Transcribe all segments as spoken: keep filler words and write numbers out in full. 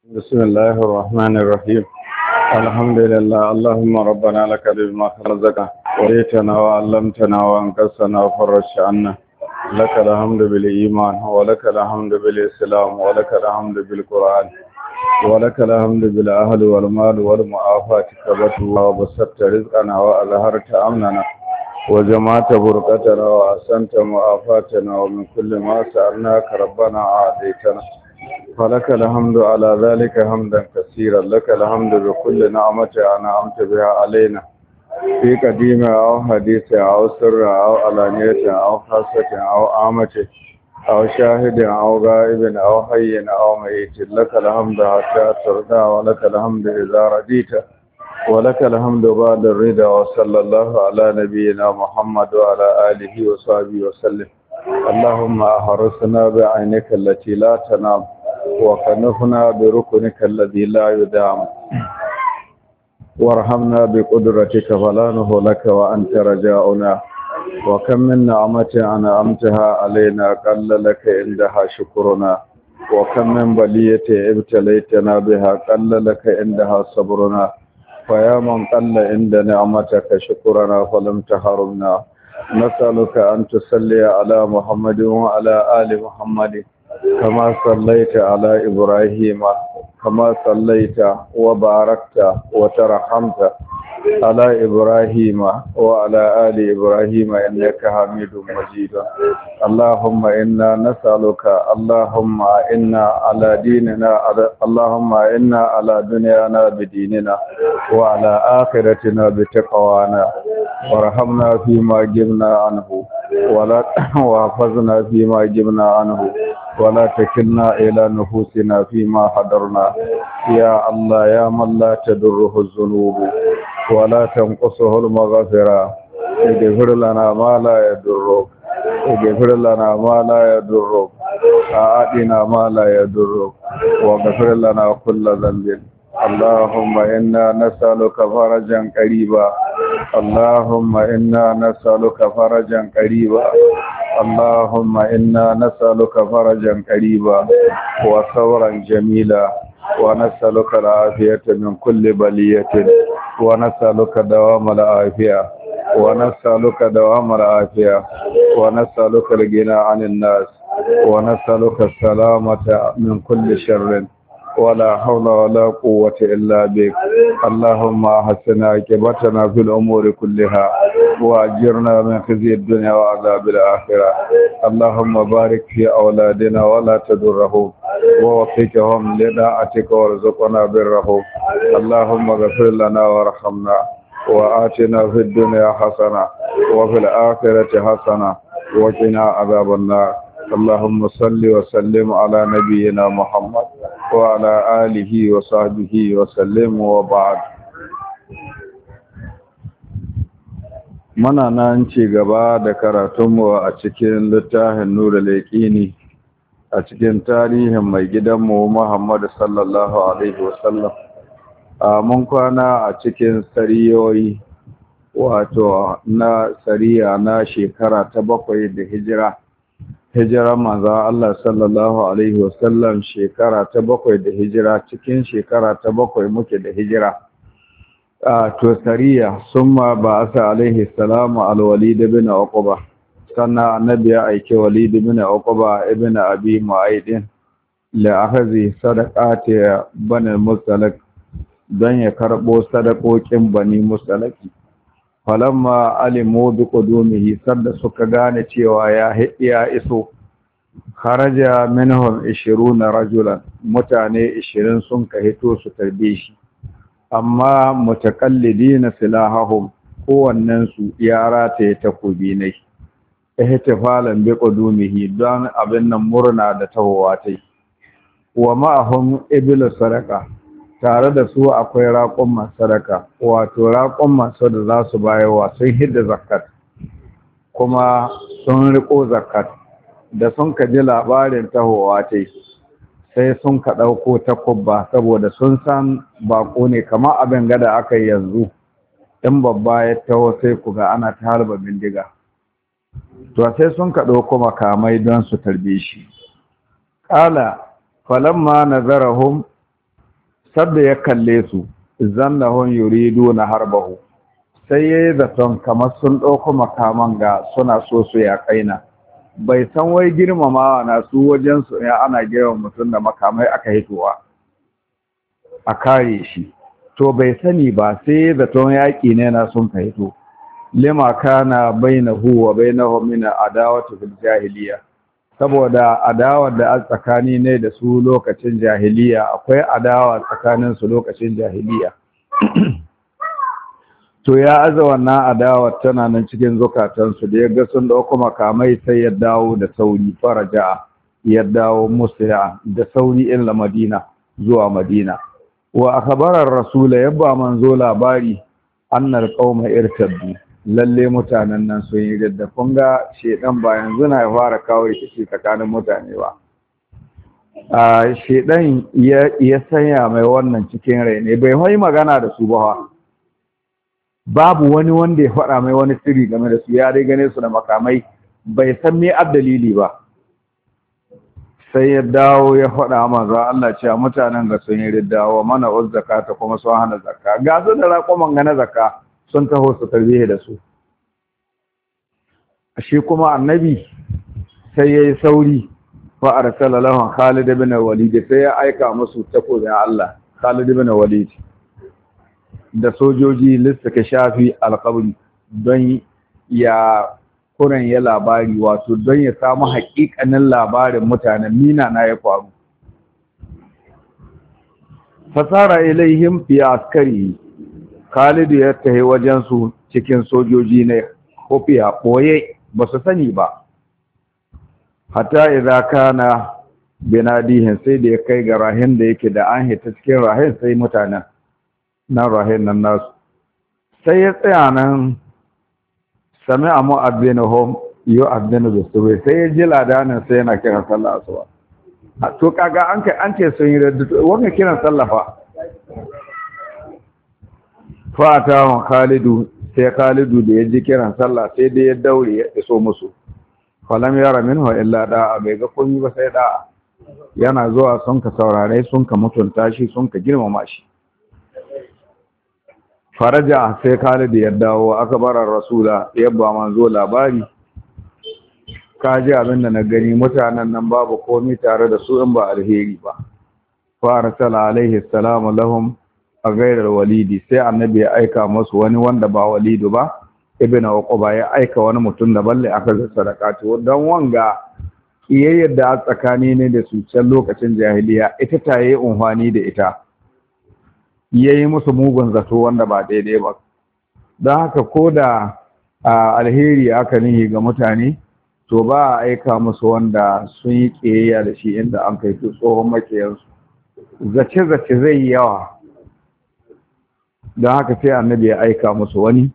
بسم الله الرحمن الرحيم. الحمد لله اللهم ربنا لك بما خلقنا وريتنا وعلمتنا وانقذنا وفرجت عنا. لك الحمد بالإيمان ولك الحمد بالإسلام ولك الحمد بالقرآن ولك الحمد بالأهل والمال والمعافاة كبت الله وبسطت رزقنا وأظهرت أمننا وجمعت بركتنا وأحسنت معافاتنا ومن كل ما سألناك ربنا عاديتنا فلك الحمد على ذلك حمدا كثيرا. لك الحمد بكل نعمة أنعمت بها علينا في قديم أو حديث أو سر أو علانية أو خاصة أو عامة أو شاهد أو غائب أو حي أو ميت. لك الحمد حتى ترضى ولك الحمد إذا رضيت ولك الحمد بعد الرضا. وصلى الله على نبينا محمد وعلى آله وصحبه وسلم. اللهم أحرسنا بعينك التي لا تنام وكنفنا بركنك الذي لا يدام وارحمنا بقدرتك فلا نهلك وأنت رجاؤنا. وكم من نعمة أنعمتها علينا قل لك عندها شكرنا وكم من بلية ابتليتنا بها قل لك عندها صبرنا. فيا من قل عند نعمتك شكرنا فلم تحرمنا. نسألك أن تصلي على محمد وعلى آل محمد كما صليت على إبراهيم كما صليت وباركت وترحمت على إبراهيم وعلى آل إبراهيم إنك حميد مجيد. اللهم إنا نسألك اللهم إنا على ديننا اللهم إنا على دنيانا بديننا وعلى آخرتنا بتقوانا وارحمنا فيما جبنا عنه ولا وحفظنا فيما جبنا عنه ولا تكلنا إلى نفوسنا فيما حضرنا. يا الله يا من لا تدره الذنوب ولا تنقصه المغفرة اغفر لنا ما لا يضرك اغفر لنا ما لا يضرك أعطنا ما لا يضرك واغفر لنا كل ذنب. اللهم إنا نسألك فرجا قريبا اللهم إنا نسألك فرجا قريبا اللهم إنا نسألك فرجا قريبا وصبرا جميلا ونسألك العافية من كل بلية ونسألك دوام العافية ونسألك دوام العافية ونسألك الغنى عن الناس ونسألك السلامة من كل شر ولا حول ولا قوة إلا بك. اللهم أحسن عاقبتنا في الأمور كلها وأجرنا من خزي الدنيا وعذاب الآخرة. اللهم بارك في أولادنا ولا تضرهم ووفقهم لطاعتك وارزقنا برهم. اللهم اغفر لنا وارحمنا وآتنا في الدنيا حسنة وفي الآخرة حسنة وقنا عذاب النار. اللهم صل وسلم على نبينا محمد وعلى آله وصحبه وسلم وبعد. Muna nan ci gaba da karatunmu a cikin littafin Nurul Yaqini a cikin tarihin mai gidanmu Muhammad sallallahu alaihi wasallam. A mun kwana a cikin sariyoyi wato na sariya na shekara ta bakwai da hijira. Hijira manzo Allah sallallahu alaihi wasallam shekara ta bakwai da hijira, cikin shekara ta bakwai muke da hijira. a to sariya summa ba'asa alaihi salamu al-walid ibn uqba, sannan annabi ya aike walid ibn uqba ibn abi mu'ayd la akhazi sadaqati bani mustalak dan ya karbo sadakokin bani mustalaki. falamma alimu bi qudumihi, sanda suka gane cewa ya ya iso, kharaja minhum ishiruna rajulan, mutane ishirin sun ka hito su tarbe shi, amma mutakallidina silahahum, kowannen su ya rataye takobi ne, ihtifalan bi qudumihi, don abin nan murna da tawowa tai. wa ma'ahum iblu sadaqa, tare da su akwai raƙon sadaka, wato raƙon masu da za su bayarwa sun hidda zakat kuma sun riko zakat. Da sun ka ji labarin tahowa ta sai sun ka ɗauko takubba, saboda sun san baƙo ne, kamar abin gada aka yi yanzu in babba ya taho sai ku ga ana ta harba bindiga, to sai sun ka ɗauko makamai don su tarbe shi. ƙala falamma nazarahum sadda ya kalle su zannahum yuriduna harbahu sai yayi zaton kamar sun dauko makaman ga suna so su ya kaina bai san wai girmamawa na su wajen su ya ana girma mutum da makamai aka hitowa a kare shi to bai sani ba sai zaton yaƙi ne na sun fahito lima kana bainahu wa bainahum min adawati fil jahiliya saboda adawar da a tsakani ne da su lokacin jahiliya akwai adawa tsakanin su lokacin jahiliya to ya aza wannan adawar tana nan cikin zukatansu da ya ga sun dauko makamai sai ya dawo da sauri faraja ya dawo musya da sauri ila madina zuwa madina wa akhbara ar-rasul yabba manzo labari annal qauma irtaddu lalle mutanen nan sun yi gadda kun ga shedan ba yanzu na ya fara kawo rikici tsakanin mutane ba a shedan ya ya sanya mai wannan cikin rai ne bai hoyi magana da su ba babu wani wanda ya faɗa mai wani sirri game da su ya dai gane su da makamai bai san me dalili ba sai ya dawo ya faɗa manzo Allah cewa mutanen ga sun yi riddawa mana uz zakata kuma sun hana zakka ga su da raƙoman ga na zakka sun taho su tarbiye da su shi kuma annabi sai yayi sauri fa arsala lahu Khalid ibn Walid sai ya aika musu takobin Allah Khalid ibn Walid da sojoji lissaka shafi alqabri don ya kuran ya labari wato don ya samu haƙiƙanin labarin mutanen mina na ya faru fasara ilaihim fi askari Khalid ya tahi wajen su cikin sojoji ne kofiya boye ba su sani ba hatta idza kana binadihin sai da ya kai ga rahin da yake da an hita cikin rahin sai mutanen nan rahin nan nasu sai ya tsaya nan sami a mu'addinuhum yu'addinu bis-subhi sai ya ji ladanin sai yana kiran sallah asuba to kaga an kai an ce sun yi wannan kiran sallah fa fa ta Khalidu sai Khalidu da ya ji kiran sallah sai dai ya daure ya iso musu falam yara minhu illa da'a bai ga komai ba sai da'a yana zuwa sun ka saurare sun ka mutunta shi sun ka girmama shi faraja sai Khalid ya dawo aka bara rasula yabba manzo labari ka ji abin da na gani mutanen nan babu komai tare da su in ba alheri ba fa arsala alaihi salamu lahum a gairar walidi sai annabi ya aika musu wani wanda ba walidu ba ibn uquba ya aika wani mutum da balle aka ga sadaqatu dan wanga kiyayyar da tsakani ne da su can lokacin jahiliya ita tayi unhwani da ita yayi musu mugun zato wanda ba daidai ba don haka ko da alheri aka nihi ga mutane to ba a aika musu wanda sun yi kiyayya da shi inda an kai tsohon makiyansu zace-zace zai yi yawa don haka sai annabi ya aika musu wani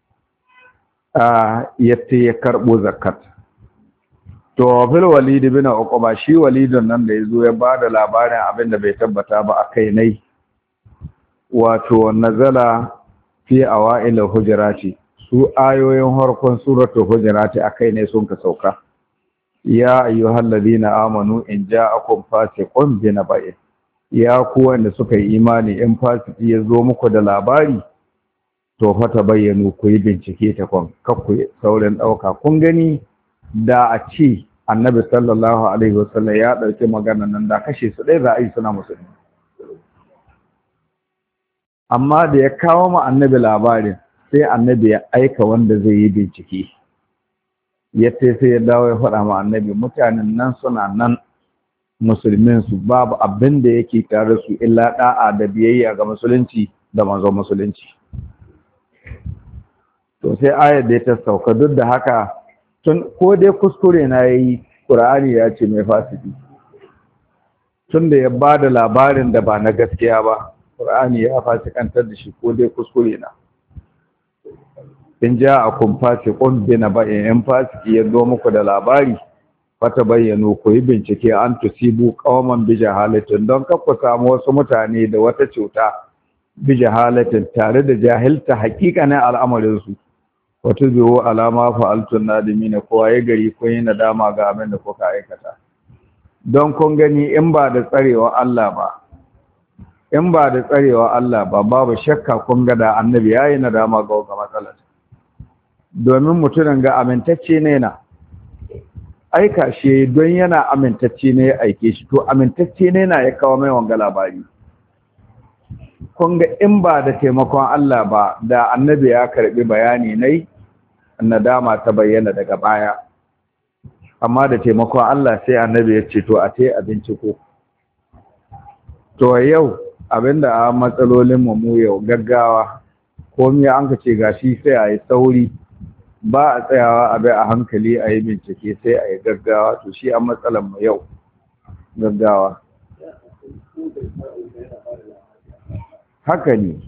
yadda ya karɓo zakat to fil walid bin uqba shi walidun nan da yazo ya bada labarin abin da bai tabbata ba akai nai wato nazala fi awail hujurati su ayoyin harkon suratul hujurati akai ne sun ka sauka ya ayyuhal ladina amanu in ja'akum fasiqun binaba'in ya ku wanda suka yi imani in fasiki ya zo muku da labari to fa ta bayyanu ku yi bincike ta kon kakku saurin dauka kun gani da a ce annabi sallallahu alaihi wasallam ya dauki magana nan da kashe su dai za a yi suna musulmi amma da ya kawo ma annabi labarin sai annabi ya aika wanda zai yi bincike yace sai ya dawo ya faɗa ma annabi mutanen nan suna nan musulmin su babu abin da yake tare su illa da'a da biyayya ga musulunci da manzon musulunci to sai ayar da ta sauka duk da haka tun ko dai kuskure na yayi Qur'ani ya ce mai fasiki tun da ya bada labarin da ba na gaskiya ba Qur'ani ya fasikantar da shi ko dai kuskure na in ja'akum fasiqun binaba'in in fasiki ya zo muku da labari fata bayyano ku yi bincike an tusibu qauman bi jahalatin don kar ku samu wasu mutane da wata cuta bi jahalatin tare da jahilta hakikanin al'amarin su wato biyo alama fa'altun nadimin ko ya gari ko yi nadama ga abin da kuka aikata don kun gani in ba da tsarewa Allah ba in ba da tsarewa Allah ba babu shakka kun ga da annabi yayi nadama ga wannan matsalar domin mutumin ga amintacce ne na aika shi don yana amintacce ne ya aike shi to amintacce ne na ya kawo mai wanga labari kun ga in ba da taimakon Allah ba da annabi ya karbi bayani nai nadama ta bayyana daga baya amma da taimakon Allah sai annabi ya ce to a tai abinci ko to yau abinda a matsalolin mu yau gaggawa komai an ka ce gashi sai a yi sauri ba a tsayawa a bai a hankali a yi bincike sai a yi gaggawa to shi an matsalar mu yau gaggawa haka ne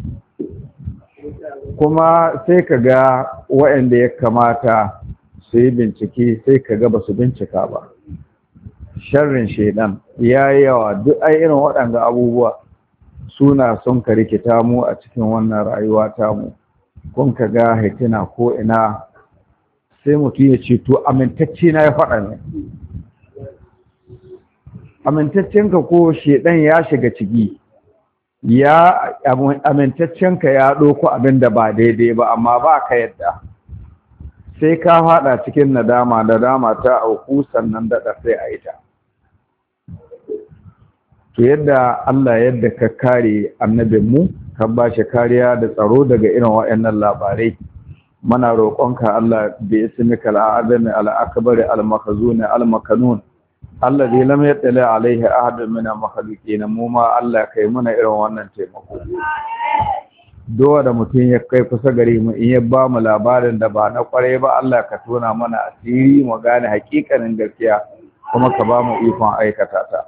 kuma sai ka ga waɗanda ya kamata su yi bincike sai ka ga ba su bincika ba sharrin shaidan ya yi yawa duk ai irin waɗanda abubuwa suna sun ka rikita mu a cikin wannan rayuwa tamu kun ka ga hitina ko ina sai mutum ya ce to amintacce na ya faɗa ne amintaccenka ko shaidan ya shiga ciki ya amintaccenka ya ɗauko abin da ba daidai ba amma ba ka yadda sai ka faɗa cikin nadama nadama ta auku sannan daɗa sai a yi ta to yadda Allah yadda ka kare annabinmu ka ba shi kariya da tsaro daga irin waɗannan labarai mana roƙonka Allah bi ismika al-azam al-akbar al-makhzun al-makanun alladhi lam yattali alayhi ahad min al-makhluqin mu ma Allah kai muna irin wannan taimako dowa da mutum ya kai kusa gare mu in ya ba mu labarin da ba na kware ba Allah ka tona mana asiri mu gane hakikanin gaskiya kuma ka ba mu ikon aikata ta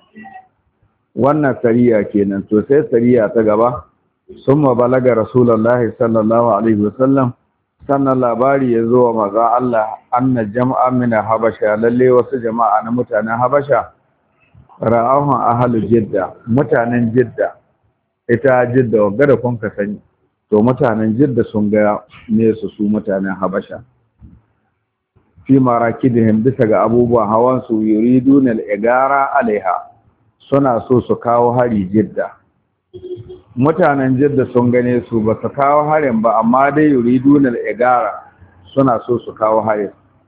wannan sariya kenan to sai sariya ta gaba summa balaga rasulullahi sallallahu alaihi wasallam sannan labari ya zo wa maza Allah anna jama'a mina habasha lalle wasu jama'a na mutanen habasha ra'ahun ahalu jidda mutanen jidda ita jidda wagga da kun ka sani to mutanen jidda sun ga ne su su mutanen habasha fi marakidihim bisa ga abubuwan hawan su yuriduna al-igara alaiha suna so su kawo hari jidda mutanen jidda sun gane su ba su kawo harin ba amma dai yuridun al-igara suna so su kawo harin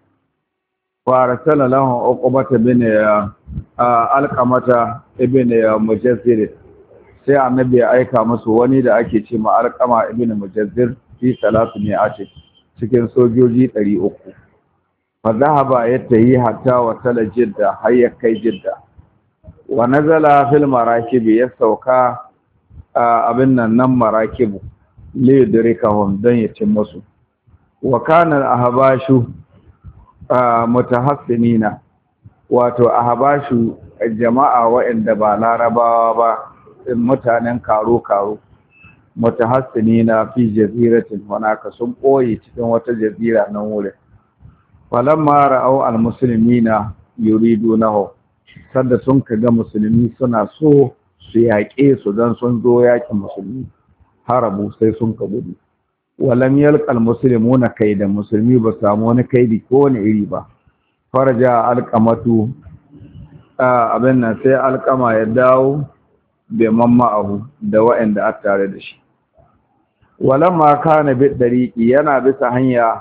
farsala lahum uqbata bin alqamata ibn mujazzir sai annabi ya aika musu wani da ake ce ma alqama ibn mujazzir fi salatu mi'ati cikin sojoji ɗari uku fa zahaba yattahi hatta wasala jidda hayya kai jidda wa nazala fil marakibi ya sauka abin nan nan marakibu liyudrikahum dan ya cin musu wa kana ahbashu mutahassinina wato ahbashu jama'a waɗanda ba larabawa ba mutanen karo karo mutahassinina fi jaziratin hunaka sun koyi cikin wata jazira nan wurin falamma ra'aw almuslimina yuridunahu sanda sun kaga musulmi suna so su yaƙe su don sun zo yaƙin musulmi harabu sai sun ka gudu walam yalqal muslimuna kaida musulmi ba samu wani kaidi ko wani iri ba faraja alqamatu abin nan sai alqama ya dawo bai mamma'ahu da wa'anda a tare da shi walamma kana bi dariqi yana bisa hanya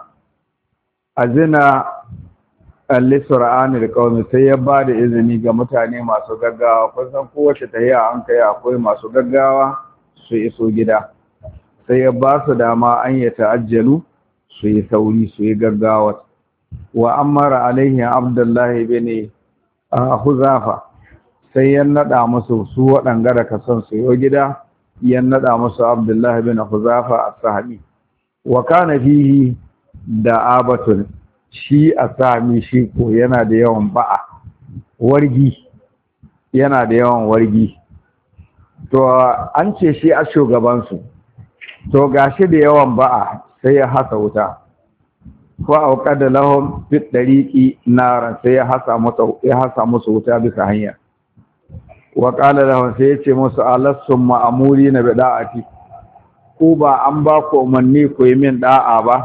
azina al-sur'anil qawmi sai ya bada izini ga mutane masu gaggawa kun san kowace tahiya an kai akwai masu gaggawa su iso gida sai ya ba su dama an ya ta'ajjalu su yi sauri su yi gaggawa wa amara alaihi abdullahi bin huzafa sai ya nada musu su waɗanga da ka son su yi gida ya nada musu abdullahi bin huzafa as-sahabi wa kana fihi da'abatun shi a sami shi ko yana da yawan ba'a wargi yana da yawan wargi to an ce shi a shugabansu to gashi da yawan ba'a sai ya hasa wuta ko auqada lahum fi dariqi nara sai ya hasa musu ya hasa musu wuta bisa hanya wa qala lahum sai ya ce musu alassum ma'amurina bi da'ati ku ba an ba ku umarni ku yi min da'a ba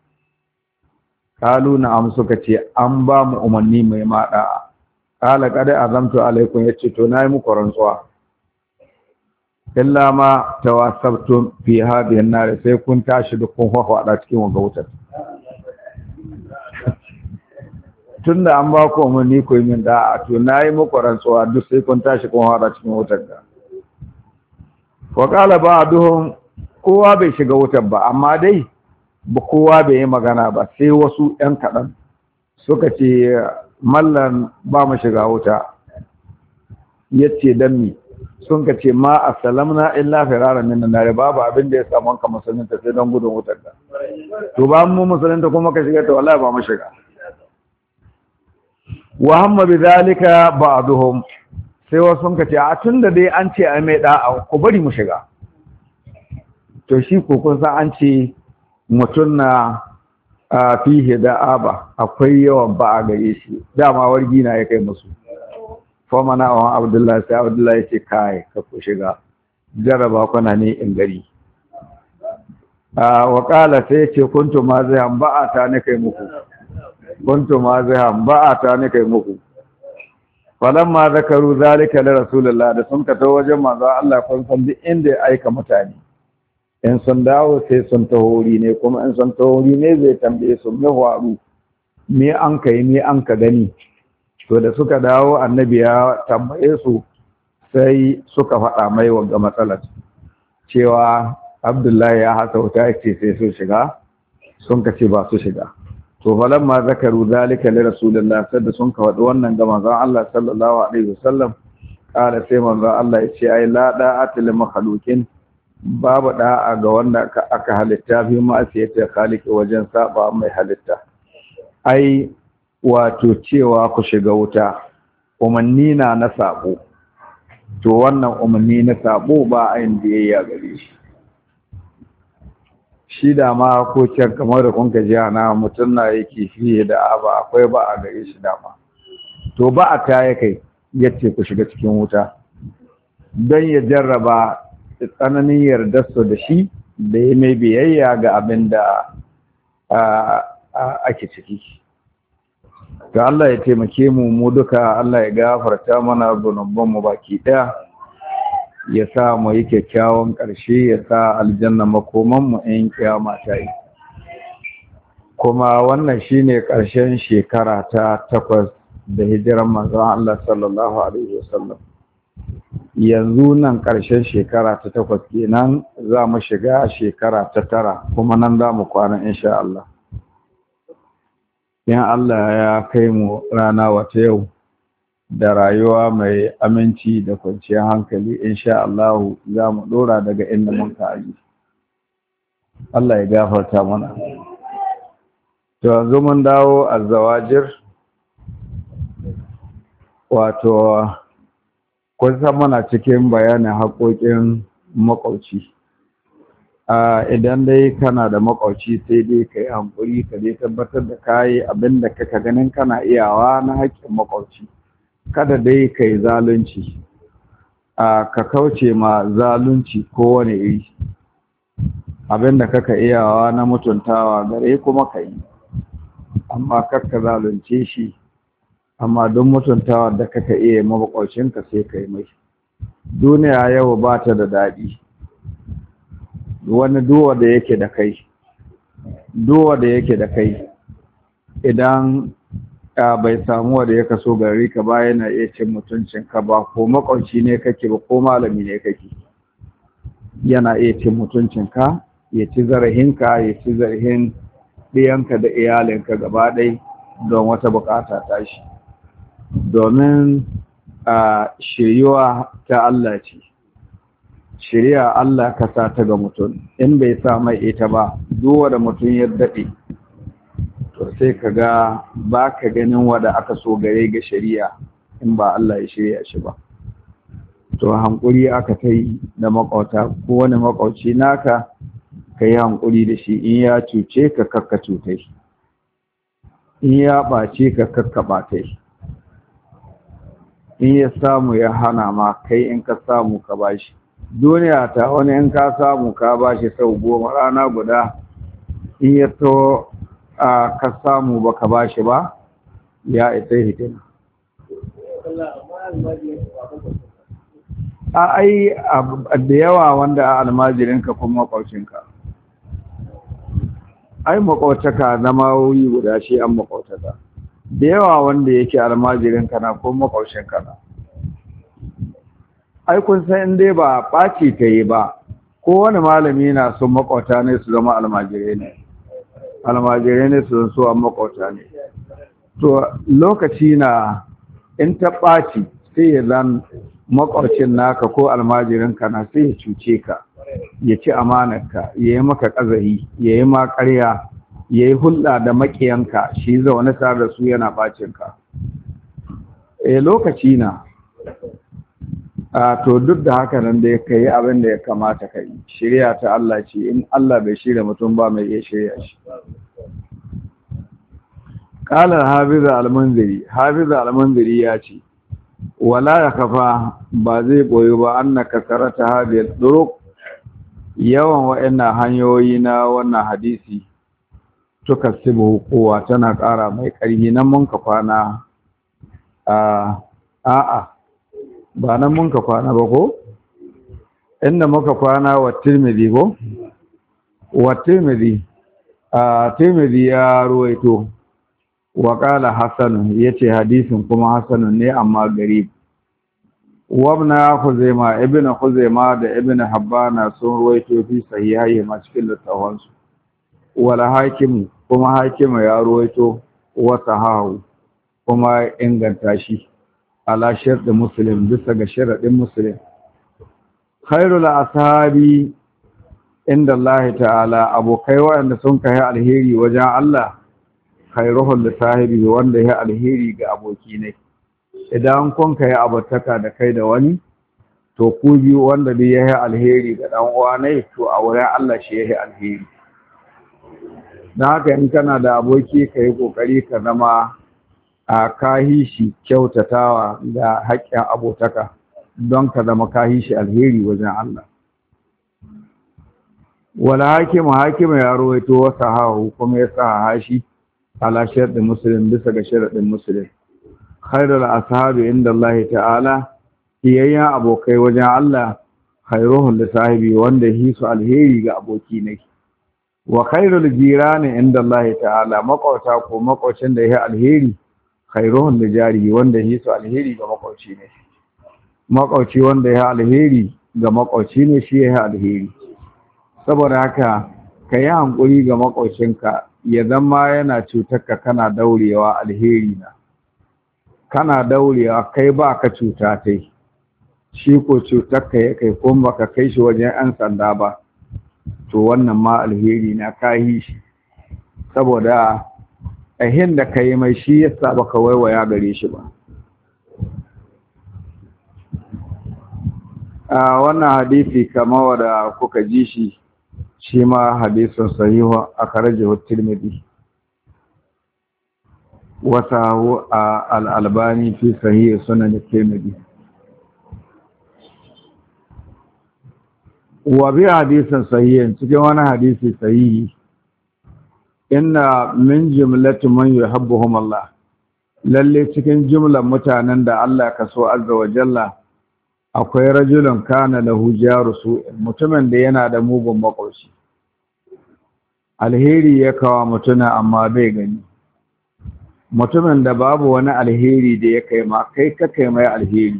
kalu na am suka ce an ba mu umarni mai maɗa kala kada azamtu alaikum yace to nayi muku rantsuwa illa ma tawassabtum fi hadhihi an-nar sai kun tashi da kun hwahwada cikin wanga wutar tunda an ba ku umarni ku yi min da'a to nayi muku rantsuwa duk sai kun tashi kun hwahwada cikin wutar da wa qala ba'duhum kowa bai shiga wutar ba amma dai ba kowa bai yi magana ba sai wasu ɗan kaɗan suka ce mallan ba mu shiga wuta yace dan mi sun ka ce ma assalamna illa firaran min nar babu abin da ya samu ka musulunta sai don gudun wutar da to ba mu musulunta kuma ka shiga to wallahi ba mu shiga wa hamma bidhalika ba'dhum sai wasu sun ka ce a tunda dai an ce ai mai da'a ku bari mu shiga to shi ko kun san an ce mutun na fihi da'aba akwai yawan ba'a gare shi dama wargi na ya kai musu fama na wa abdullahi sai abdullahi ya ce kai ka ku shiga jaraba kuna ne in gari wa qala sai ce kuntu ma zai ba'a ta ne kai muku kuntu ma zai ba'a ta ne kai muku falamma zakaru zalika li rasulillah da sun ka tawo wajen manzo Allah kun san duk inda ya aika mutane in sun dawo sai sun tahori ne kuma in sun tahori ne zai tambaye su me faru me an kai me an ka gani to da suka dawo annabi ya tambaye su sai suka faɗa mai wanga matsalar cewa abdullahi ya hasa wuta ce sai su shiga sun ka ce ba su shiga to falamma zakaru zalika li rasulillah sai da sun ka faɗi wannan ga manzon Allah sallallahu alaihi wasallam kala sai manzon Allah ya ce ai la da'at lil makhluqin babu da'a ga wanda aka halitta fi ma'asiyati khaliqi wajen saba mai halitta ai wato cewa ku shiga wuta umanni na na sabo to wannan umanni na sabo ba ayin da yayi gare shi shi da ma ko can kamar da kun ka ji ana mutun na yake fiye da aba akwai ba a gare shi dama to ba a ta kai yace ku shiga cikin wuta dan ya jarraba tsananin yardarsu da shi da ya mai biyayya ga abin da ake ciki ga Allah ya taimake mu mu duka Allah ya gafarta mana zunubanmu baki daya ya sa mu yi kyakkyawan ƙarshe ya sa aljanna makomanmu in kiyama ta yi kuma wannan shine ƙarshen shekara ta takwas da hijiran manzon Allah sallallahu alaihi wasallam yanzu nan ƙarshen shekara ta takwas kenan za mu shiga shekara ta tara kuma nan za mu kwana insha Allah in Allah ya kai mu rana wata yau da rayuwa mai aminci da kwanciyar hankali insha Allah za mu dora daga inda mun ka aji Allah ya gafarta mana to yanzu mun dawo azzawajir wato kun san mana cikin bayanin haƙoƙin makwauci idan dai kana da makwauci sai dai ka yi hankuri ka dai tabbatar da kayi abin da kaka ganin kana iyawa na haƙƙin makwauci kada dai ka yi zalunci ka kauce ma zalunci kowane iri abin da kaka iyawa na mutuntawa gare kuma ka yi amma kakka zalunce shi amma don mutuntawa da kaka iya makwaucinka sai ka yi mai duniya yau ba ta da daɗi wani duwa da yake da kai duwa da yake da kai idan bai samu wanda ya kaso gari ka ba yana iya cin mutuncinka ba ko makwauci ne kake ba ko malami ne kake yana iya cin mutuncinka ya ci zarahinka ya ci zarahin ɗiyanka da iyalinka gaba ɗai don wata bukata tashi domin a shiryuwa ta Allah ce shirya Allah ka sa ta ga mutum in bai sa mai ita ba duwa da mutum ya daɗe to sai ka ga ba ka ganin wada aka so gare ga shari'a in ba Allah ya shirya shi ba to hankuri aka ta yi da makwauta ko wani makwauci naka ka yi hankuri da shi in ya cuce ka kakka cutai in ya ɓace ka kakka ɓatai in ya samu ya hana ma kai in ka samu ka bashi duniya ta wani in ka samu ka bashi sau goma rana guda in ya to a ka samu ba ka bashi ba ya isa hitina a ai da yawa wanda a almajirinka kuma makwaucinka ai makwautaka zama wuri guda shi an makwautaka da yawa wanda yake almajirinka na ko makwaucinka na ai kun san in dai ba ɓaci ta yi ba ko wani malami na son makwauta ne su zama almajirai ne almajirai ne su so an makwauta ne to lokaci na in ta ɓaci sai ya zan makwaucin naka ko almajirinka na sai ya cuce ka ya ci amanarka ya yi maka ƙazahi ya yi ma ƙarya ya yi hulɗa da maƙiyanka shi zaune tare da su yana ɓacinka eh lokaci na a to duk da haka nan da ya kai abin da ya kamata ka yi shirya ta Allah ce in Allah bai shirya mutum ba mai iya shirya shi qala hafiz al-munziri hafiz al-munziri ya ce wala ya kafa ba zai boye ba annaka karata hadil duruq yawan wa'annan hanyoyi na wannan hadisi tuka sibu kowa tana ƙara mai ƙarfi nan mun ka kwana a a'a ba nan mun ka kwana ba ko inda muka kwana wa tirmidhi ko wa tirmidhi a tirmidhi ya ruwaito wa qala hasan yace hadisin kuma hasanun ne amma garib wa ibn khuzaimah ibn khuzaimah da ibn habbana sun ruwaito fi sahihai ma cikin littafansu wala hakim kuma hakim ya ruwaito wa sahahu kuma inganta shi ala shart muslim bisa ga sharadin muslim khairul ashabi inda Allah ta'ala abokai wanda sun kai alheri wajen Allah khairuhul lisahibi wanda ya alheri ga aboki ne idan kun kai abataka da kai da wani to ku biyu wanda dai ya alheri ga dan uwa ne to a wurin Allah shi ya alheri dan haka in kana da aboki kai kokari ka zama a kahi shi kyautatawa da haƙƙin abotaka don ka zama kahi shi alheri wajen Allah wala hakimu hakimu ya rawaito wa sahahu kuma ya sahaha shi ala sharɗin muslim bisa ga sharaɗin muslim khairul ashabi inda Allah ta'ala iyayya abokai wajen Allah khairuhum li sahibi wanda hisu alheri ga aboki ne wa khairul jirani inda Allah ta'ala makwauta ko makwaucin da ya alheri khairuhum li jari wanda hisu alheri ga makwauci ne makwauci wanda ya alheri ga makwauci ne shi ya alheri saboda haka ka yi hankuri ga makwaucinka ya zama yana cutarka kana daurewa alheri na kana daurewa kai ba ka cuta tai shi ko cutarka ya kai kuma baka kai shi wajen 'yan sanda ba to wannan ma alheri na kayi shi saboda ahin da ka yi mai shi yasa baka waiwaya gare shi ba a wannan hadisi kamar wanda kuka ji shi shi ma hadisun sahihu akhrajahu at-Tirmidhi wa sahu al-Albani fi sahih sunan at-Tirmidhi wa bi hadisin sahihin cikin wani hadisi sahihi inna min jumlati man yuhibbuhum Allah lalle cikin jumlar mutanen da Allah ka so azza wa jalla akwai rajulun kana lahu jaru su mutumin da yana da mugun makwauci alheri ya kawo mutuna amma bai gani mutumin da babu wani alheri da ya kai ma kai ka kai mai alheri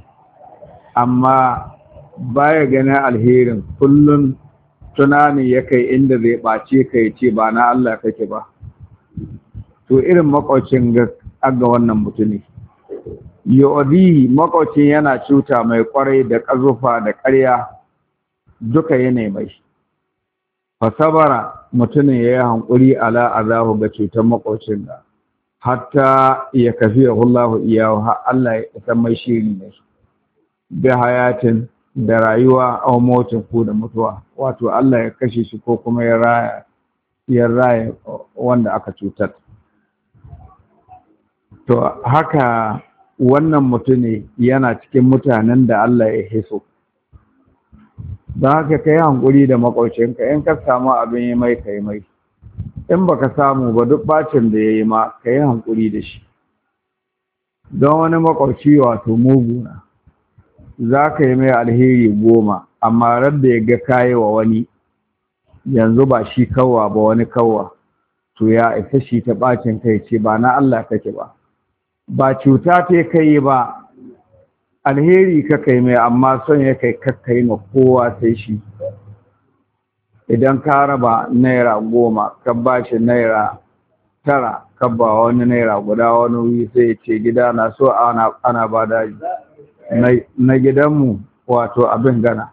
amma baya ganin alherin kullun tunani ya kai inda zai ɓace ka ya ce ba na Allah kake ba to irin makwaucin ga wannan mutune yodi makwaucin yana cuta mai kwarai da ƙazufa da ƙarya duka yana mai fasabara mutumin ya yi hankuri ala azahu ga cutar makwaucin da hatta ya kafi ya hullahu iyahu har Allah ya san mai shiri ne bi hayatin da rayuwa a motin ko da mutuwa wato Allah ya kashe shi ko kuma ya raya ya raya wanda aka cutar to haka wannan mutune yana cikin mutanen da Allah ya hiso don haka kai hankuri da makwaucinka in ka samu abin yi mai kai mai in baka samu ba duk bacin da yayi ma kai hankuri da shi don wani makwauci wato mugu na za ka yi mai alheri goma amma radda ya ga kayi wa wani yanzu ba shi kawwa ba wani kawwa to ya isa shi ta bacin kai ce ba na Allah kake ba ba cuta ta kai ba alheri ka kai mai amma son ya kai kakkai ma kowa sai shi idan ka raba naira goma ka ba shi naira tara ka ba wani naira guda wani wuri sai ce gida na so ana, ana ba daji na, na gidanmu wato abin gana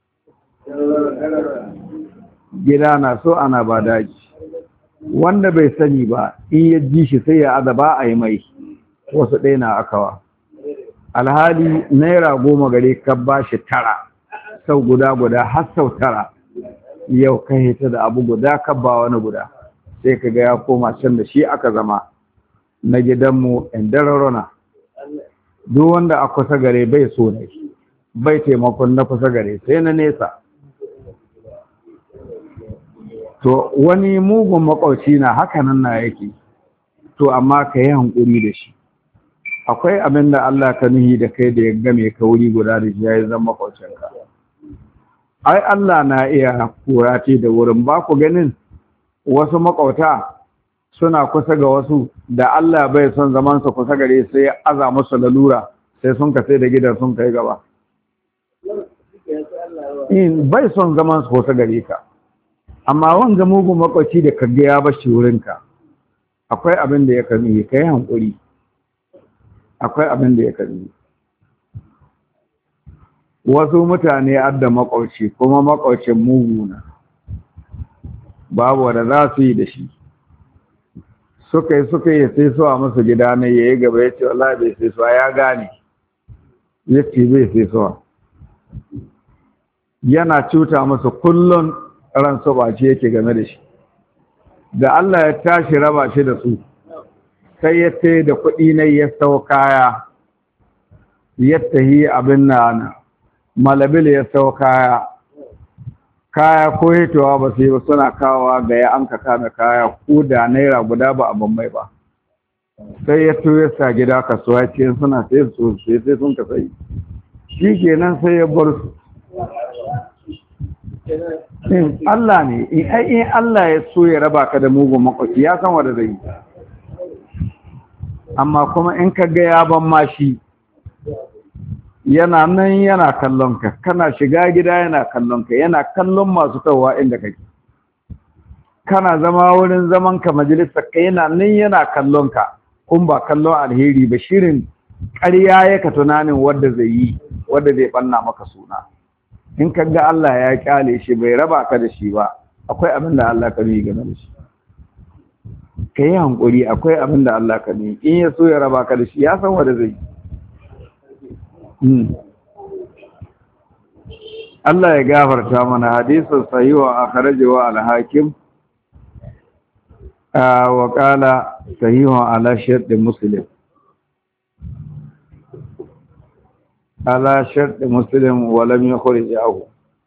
gida na so ana ba daji wanda bai sani ba in ya ji shi sai ya azaba a yi mai wasu ɗaya na akawa alhali naira goma gare ka ba shi tara sau guda guda har sau tara yau ka hita da abu guda ka ba wani guda sai ka ga ya koma can da shi aka zama na gidanmu in dararona duk wanda a kusa gare bai so ne bai taimakon na kusa gare sai na nesa to wani mugun makwauci na hakanan na yake to amma ka yi hankuri da shi akwai abin da Allah ka nuhi da kai da ya game ka wuri guda da shi ya yi zama makwaucinka ai Allah na iya kurati da wurin ba ku ganin wasu makwauta suna kusa ga wasu da Allah bai son zaman su kusa gare sai ya aza musu lalura sai sun ka sai da gidan sun kai gaba in bai son zaman su kusa gare ka amma wanga mugun makwauci da kage ya bashi wurinka akwai abin da ya kani kai hankuri akwai abin da ya kani wasu mutane adda makwauci kuma makwaucin muguna babu wanda za su yi da shi suka yi suka yi sai suwa musu gida ne ya yi gaba ya ce wallahi bai sai suwa ya gane ya ce bai sai suwa yana cuta musu kullum ran su ba ce yake game da shi da Allah ya tashi raba shi da su sai ya ce da kuɗi ne ya sau kaya ya tahi abin na malabil ya sau kaya kaya ko hitowa ba su yi ba suna kawowa ga ya an ka kame kaya ko da naira guda ba a bambai ba sai ya to ya sa gida kasuwa ce suna sai su sai sai sun ka sai shi kenan sai ya bar su in Allah ne in ai in Allah ya so ya raba ka da mugun makwaki ya san wanda zai amma kuma in ka ga ya ban mashi yana nan yana kallon ka kana shiga gida yana kallon ka yana kallon masu tawa inda kake kana zama wurin zaman ka majalisar ka yana nan yana kallon ka kun ba kallon alheri ba shirin ƙarya yaka tunanin wanda zai yi wanda zai banna maka suna in ka ga Allah ya kyale shi bai raba ka da shi ba akwai abin da Allah ka yi game da shi ka yi hankuri akwai abin da Allah ka yi in ya so ya raba ka da shi ya san wanda zai yi Allah ya gafarta mana hadisin sahiwa akhrajahu al-hakim wa qala sahihu ala shart muslim ala shart muslim wa lam yukhrijahu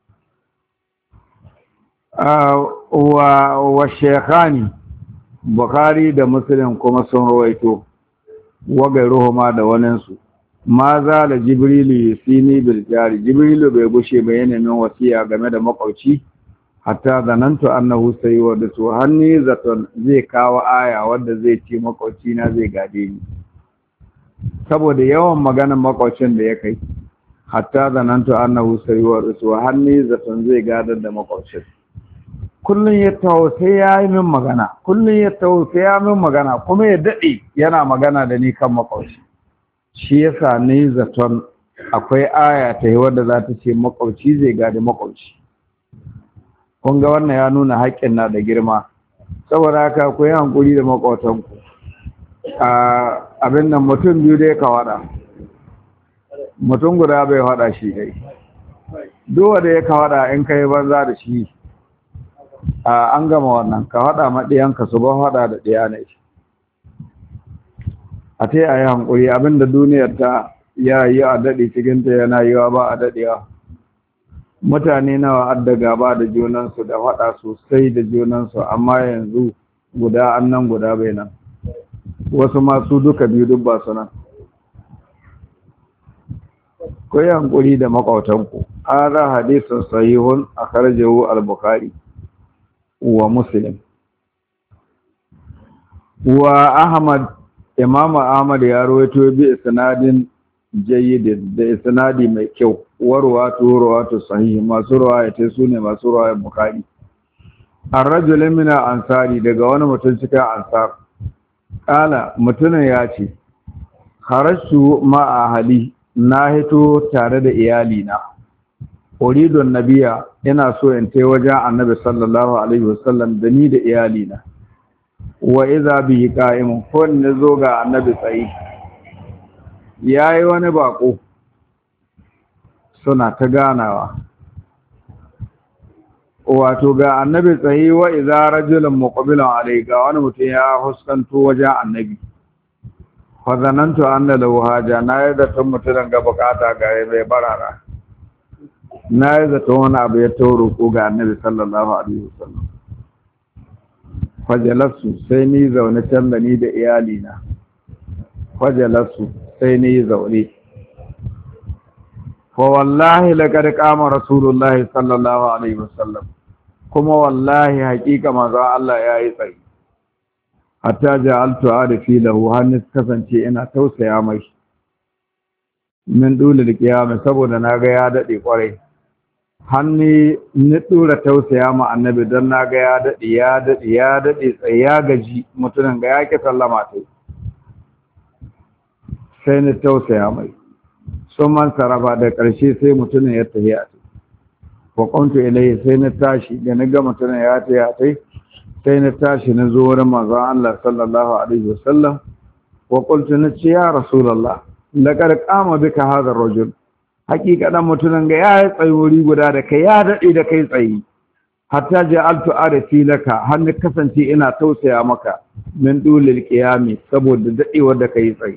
wa wa shaykhani bukhari da muslim kuma sun rawaito wa gairuhuma da waninsu ma za da jibrilu yusini bil jari jibrilu bai gushe ba yana min wasiya game da makwauci hatta zanantu annahu sayyidu hanni zaton zai kawo aya wanda zai ce makwauci na zai gade ni saboda yawan maganar makwaucin da ya kai hatta zanantu annahu sayyidu hanni zaton zai gadar da makwaucin kullun ya tawo sai ya yi min magana kullun ya tawo sai ya min magana kuma ya dade yana magana da ni kan makwauci shi yasa ne zaton akwai aya ta yi wadda za ta ce makwauci zai gadi makwauci kun ga wannan ya nuna haƙƙin na da girma saboda haka ku yi hankuri da makwautanku abin nan mutum biyu dai ka waɗa mutum guda bai waɗa shi dai duwa da ya ka waɗa in ka yi banza da shi an gama wannan ka waɗa maɗiyanka su ba waɗa da ɗiya ne a ta yi a yi hankuri abinda duniyar ta ya yi a daɗe cikinta yana yiwa ba a daɗewa mutane nawa adda gaba da junansu da faɗa sosai da junansu amma yanzu guda annan guda bai nan wasu masu duka biyu duk ba su nan ku yi hankuri da makwautanku. Hada hadisun sahihun akhrajahu al-Bukhari wa Muslim. Wa Ahmad, Imam Ahmad ya rawaito bi isnadin jayyid, da isnadi mai kyau, warwatu warwatu sahih, masu riwayate sune masu riwayar Bukhari. Ar-rajul min al-ansari, daga wani mutum cikin ansar, kala mutumin ya ce kharajtu ma ahli, na hito tare da iyalina, uridun nabiya, ina so in tai wajen annabi sallallahu alaihi wasallam da ni da iyalina, wa idza bi qa'imun, ko ne zo ga annabi tsayi, yayi wani bako suna ta ganawa, wato ga annabi tsayi, wa idza rajulun muqbilun alai, ga wani mutum ya huskanto wajen annabi, fa zanantu anna lahu haja, na yadda tun mutumin ga bukata ga mai barara, na yadda tun wani abu ya tauro ko ga annabi sallallahu alaihi wasallam. Fajalasu, sai ni zaune can da ni da iyalina, fajalasu, sai ni zaune. Fa wallahi laqad qama rasulullahi sallallahu alaihi wasallam, kuma wallahi hakika manzo Allah ya yi tsayi, hatta ja'altu arifi lahu, hannu kasance ina tausaya mai min dulul qiyam, saboda naga ya dade kwarai, hannu ni dura tausaya ma annabi don naga ya dade ya dade ya dade tsaye, ya gaji mutunan ga yake sallama sai sai ni tausaya mai. Sun man sarrafa da ƙarshe sai mutumin ya tafi a tai, wa qantu ilayhi, sai na tashi da na ga mutumin ya tafi a tai, sai na tashi na zo wurin manzon Allah sallallahu alaihi wasallam, wa qultu na ce ya rasulullah laqad qama bika hadha ar-rajul, hakika dan mutumin ga ya tsayi wuri guda da kai, ya dade da kai tsayi, hatta ja'altu arfi laka, har ni kasance ina tausaya maka min dulil qiyami, saboda dadewar da kai tsayi.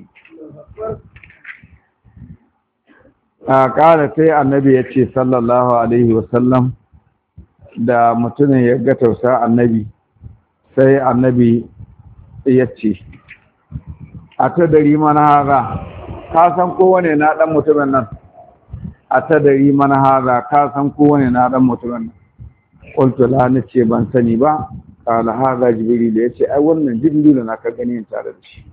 a ƙara sai annabi ya ce sallallahu alaihi wasallam, da mutumin ya ga tausa annabi, sai annabi ya ce a ta dari mana haza, ka san kowane na ɗan mutumin nan, a ta dari mana haza, ka san kowane na ɗan mutumin nan. ƙultu la, ni ce ban sani ba. ƙala haza jibril, ya ce ai wannan jibril na ka gani tare da shi,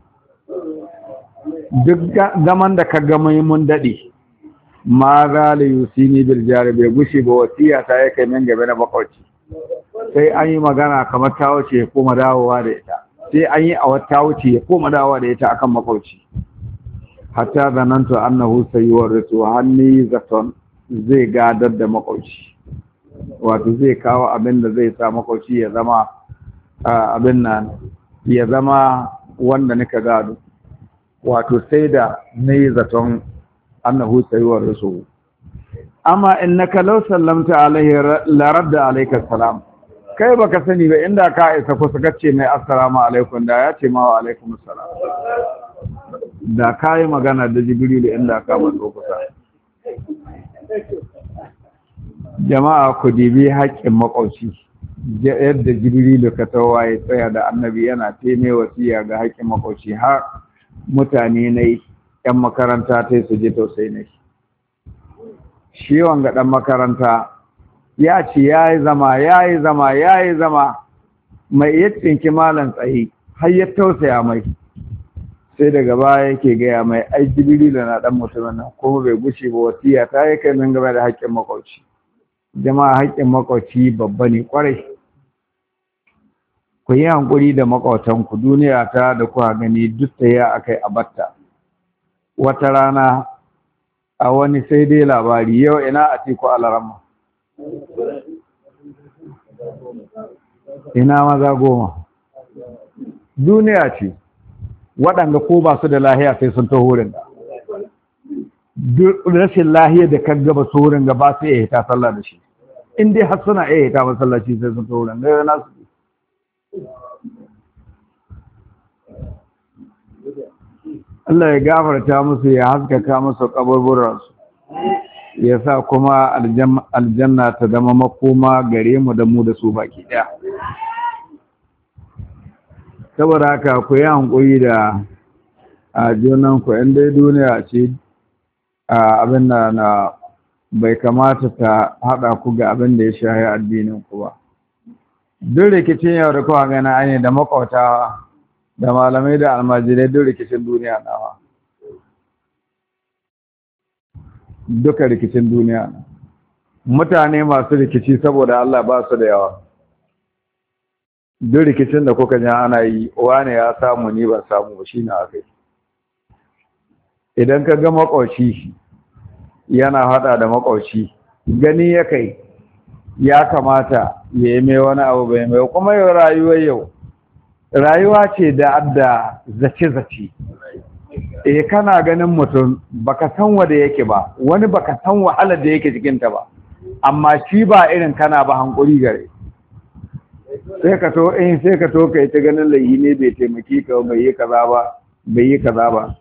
duk zaman da ka ga mai mun daɗe, ma za la yusini bil jari, bai gushe ba wasiya ta yake min gabe na makwabci, sai an yi magana kamar ta wuce ya koma dawowa da ita, sai an yi a wata wuce ya koma dawowa da ita akan makwabci. Hatta zanantu annahu sayuwarrisu, hanni zaton zai gadar da makwabci, wato zai kawo abin da zai sa makwabci ya zama abin nan, ya zama wanda nika gado, wato sai da ni zaton annahu sayuwarrisu. Amma innaka law sallamta alaihi la radda alayka salam, kai baka sani ba, inda ka isa kusa kace mai assalamu alaikum, da ya ce ma wa alaikum assalam, da kai magana da jibril inda ka matso kusa. Jama'a ku dibi haƙƙin makwauci, yadda jibril ka tawa ya tsaya da annabi yana teme wasiya ga haƙƙin makwauci, har mutane ne ‘yan makaranta ta su je tausayi ne. Shi wanga ɗan makaranta ya ce ya yi zama, ya yi zama, ya yi zama, mai iya tsinki malan tsaye, har ya tausaya mai, sai daga baya yake gaya mai ai jibrilu na ɗan mutumin nan, kuma bai gushe ba wasiya ta yi kai min game da haƙƙin makwauci. Jama'a, haƙƙin makwauci babba ne ƙwarai. Ku yi hankuri da makwautanku, duniya ta da kuka gani duk ta yi a kai a batta. Wata rana a wani sai dai labari, yau ina a teku alarama, ina maza goma. Duniya ce, waɗanda ko ba su da lahiya sai sun ta horin da, duk rashin lahiya da kan gaba su horin ga ba su iya hita sallah da shi, in dai har suna iya hita masallaci sai sun ta horin da yana su. Allah ya gafarta musu, ya haskaka musu kaburburansu, ya sa kuma aljanna ta zama makoma gare mu da mu da su baki ɗaya. Saboda haka ku yi hankuri da a junanku, in dai duniya ce abin da na bai kamata ta haɗa ku ga abin da ya shahi addinin ku ba. Duk rikicin yau da kowa gana an yi da makwauta da malamai da almajirai duk rikicin duniya nawa. Duka rikicin duniya. Mutane masu rikici saboda Allah ba su da yawa. Duk rikicin da kuka ji ana yi, wane ya samu ni ban samu ba shi na aka yi. Idan ka ga makwauci yana hada da makwauci, gani ya kai ya kamata ya yi mai wani abu bai mai, kuma yau rayuwar yau rayuwa ce da adda zace-zace. Eh kana ganin mutum baka san wanda yake ba, wani baka san wahalar da yake cikinta ba, amma shi ba irin kana ba hankuri gare. Sai ka to in sai ka to kai ta ganin laihi ne bai taimaki ka bai yi kaza ba bai yi kaza ba.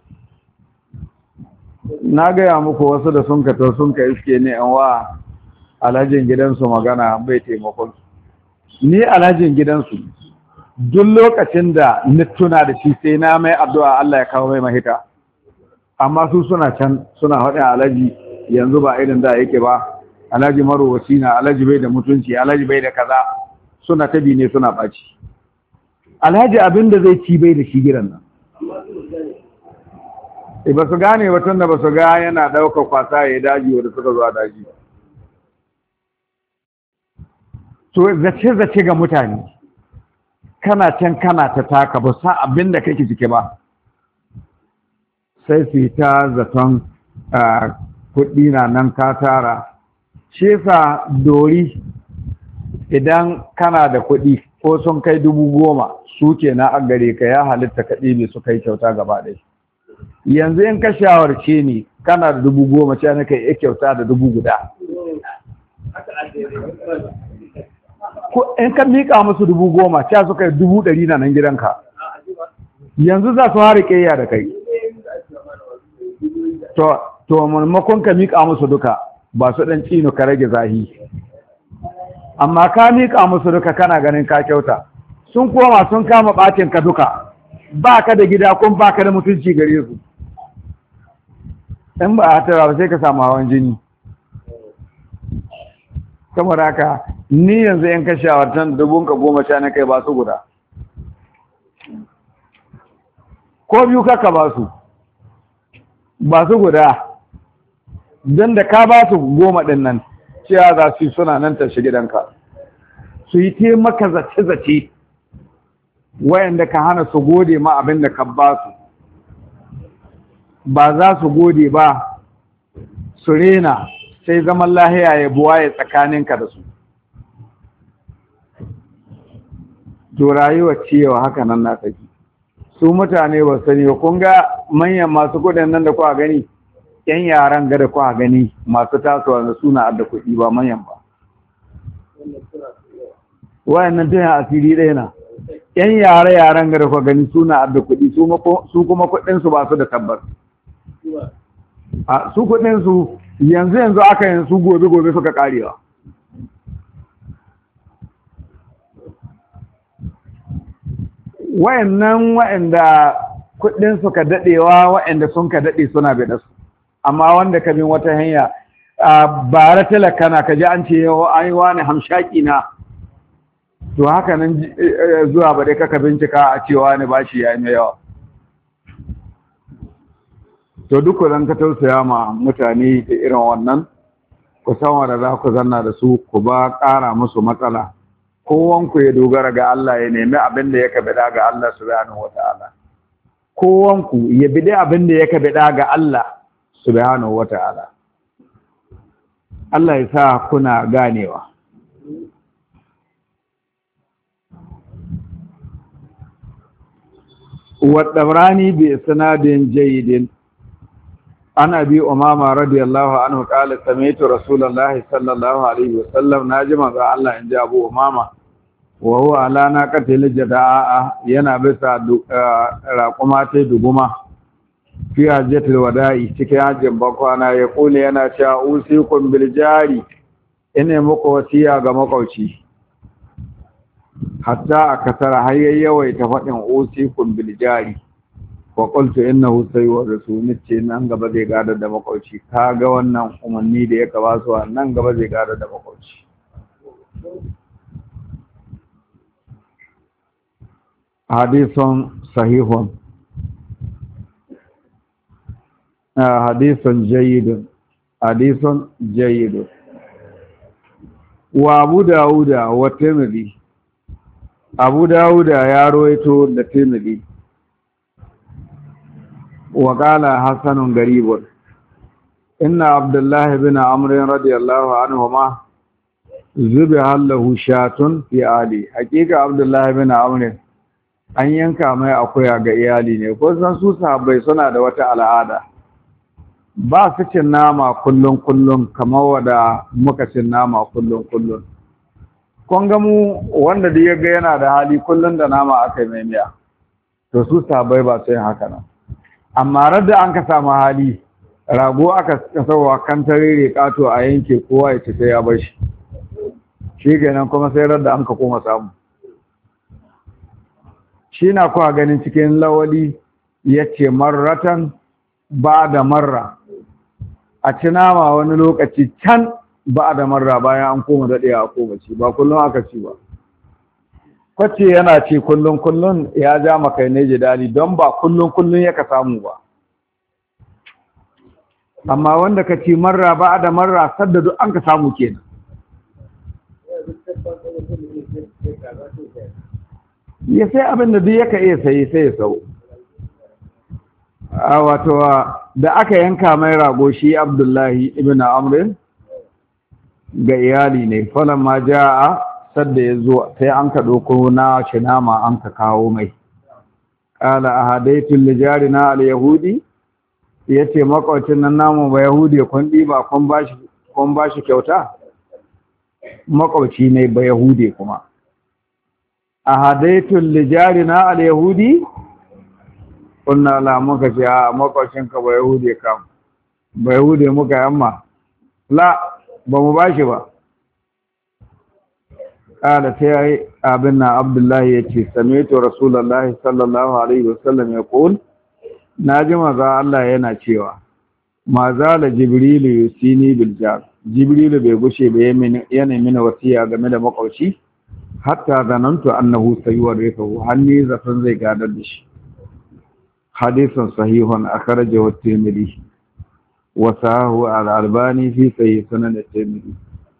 Na gaya muku wasu da sun ka to sun ka iske ne an wa alhajin gidansu magana bai taimakon ni alhajin gidansu duk lokacin da ni tuna da shi sai na mai addu'a Allah ya kawo mai mahita, amma su suna can suna haɗin alhaji yanzu ba irin da yake ba, alhaji marowaci na, alhaji bai da mutunci, alhaji bai da kaza, suna tabi ne suna ɓaci. Alhaji abin da zai ci bai da shi gidan nan. E ba su gane ba tun da ba su ga yana ɗaukar kwasa ya daji wadda suka zuwa daji. To zace-zace ga mutane, kana can kana ta taka ba sa abin da kake cike ba, sai su yi ta zaton kuɗi na nan ka tara. Shi yasa dori idan kana da kuɗi ko sun kai dubu goma su ke na gare ka ya halitta ka ɗebe su kai kyauta gaba ɗaya. Yanzu in ka shawarce ni kana da dubu goma ce na kai ya kyauta da dubu guda. Ko in ka miƙa musu dubu goma ca su kai dubu ɗari na nan gidanka, yanzu za su hari ƙeya da kai. To, to maimakon ka miƙa musu duka ba su ɗan cino ka rage zahi. Amma ka miƙa musu duka kana ganin ka kyauta, sun koma sun kama ɓacin ka duka, ba ka da gida kun ba ka da mutunci gare su. In ba a hatara ba sai ka samu hawan jini. Saboda haka ni yanzu in ka shawartan dubunka goma sha na kai ba su guda, ko biyu kaka ba su ba su guda, don da ka ba su goma ɗin nan cewa za su yi suna nan tashi gidanka su yi taimaka zace-zace wayanda ka hana su gode ma abin da ka ba su, ba za su gode ba su rena, sai zaman lahiya ya buwaye tsakaninka da su. To rayuwa cewa haka nan na tafi. Su mutane ba sani ba, kun ga manyan masu kudin nan da kuwa gani, yan yaran ga da kuwa gani masu tasowa da suna adda kuɗi ba manyan ba. Wayannan tun asiri ɗaya na. Yan yare yaran ga da kuwa gani suna adda kuɗi, su kuma kuɗinsu ba su da tabbas. A su kuɗinsu yanzu yanzu aka yin su gobe gobe suka karewa. Wayannan wayanda kudin suka dadewa wayanda sun ka dade suna bida su, amma wanda ka bin wata hanya bara talaka na kaji an ce ai wani hamshaki na, to haka nan zuwa ba dai kaka bincika a cewa ne bashi yayi mai yawa. To duk zan ka tausaya ma mutane da irin wannan, ku san wanda za ku zanna da su, ku ba ƙara musu matsala. Kowanku ya dogara ga Allah, ya nemi abin da ya kabida ga Allah subhanahu wata'ala. Kowanku ya bidi abin da ya kabida ga Allah subhanahu wata'ala. Allah ya sa kuna ganewa. Wa Tabrani bi sanadin jayyidin an abi umama radiyallahu anhu qala sami'tu rasulullahi sallallahu alaihi wasallam najima ga Allah in ji abu umama wa huwa ala naqatil jadaa yana bisa raquma ta duguma fi hajjatul wada'i cikin hajjin bakwana ya kula yana cewa usikum bil jari ina muku wasiya ga makauci, hatta akasara hayyawai ta fadin usikum bil jari wa qultu innahu sayuwarrisu nace nan gaba zai gadar da makwauci. Kaga wannan umarni da ya kaba su nan gaba zai gadar da makwauci. Hadisun sahihun hadisun jayyidun hadisun jayyidun wa Abu Dawuda wa Tirmidhi. Abu Dawuda ya rawaito da Tirmidhi wa qala hasanun garibun. Inna Abdullah ibn Amr radiyallahu anhuma zubiha lahu shatun fi ali. Hakika Abdullah ibn Amr an yanka mai akuya ga iyali ne. Ko san su sahabbai suna da wata al'ada, ba su cin nama kullun kullun kamar wada muka cin nama kullun kullun. Kun ga mu wanda da ya ga yana da hali kullun da nama aka yi mai miya, to su sahabbai ba su yin haka nan. Amma radda an ka samu hali, rago aka kasawa kan tarere kato a yanke kowa ya ci sai ya bar shi. Shi kenan kuma sai radda an ka koma samu. Shi na kuwa ganin cikin lawali ya ce marratan ba da marra, a ci nama wani lokaci can ba da marra bayan an koma daɗe a koma ci, ba kullum aka ci ba. Kwace yana ci kullum kullum ya ja makai ne jidali don ba kullum kullum ya ka samu ba. Amma wanda ka ci marra ba da marra sadda duk an ka samu kenan. Ya sai abin da duk yaka iya sayi sai ya sau. A wato da aka yanka mai rago shi Abdullahi ibn Amr ga iyali ne, falan ma ja'a sadda ya zo sai an ka ɗauko na shi nama an ka kawo mai. Ƙala a hadaitun lijari na al-Yahudi, ya ce makwacin nan namu ba Yahudi kun ɗiba kun ba shi kyauta? Makwaci ne ba Yahudi kuma. A hadaitun lijari na al-Yahudi, kunna la muka ce a makwacinka ba Yahudi kam, ba Yahudi muka yamma, la ba mu ba shi ba. Ƙada ta yi abin na Abdullahi ya ce, Samitu Rasulallah sallallahu Alaihi wasallam ya ƙul, na ji maza Allah yana cewa, ma za la Jibrilu yusini biljar, Jibrilu bai gushe ba yana mini wasiya game da makwauci, hatta zanantu annahu sayuwar rifahu, hannu zafin zai gadar da shi. Hadisun sahihun a karaje wa Tirmidhi, wa sahahu al-Albani fi sahih sunan Tirmidhi.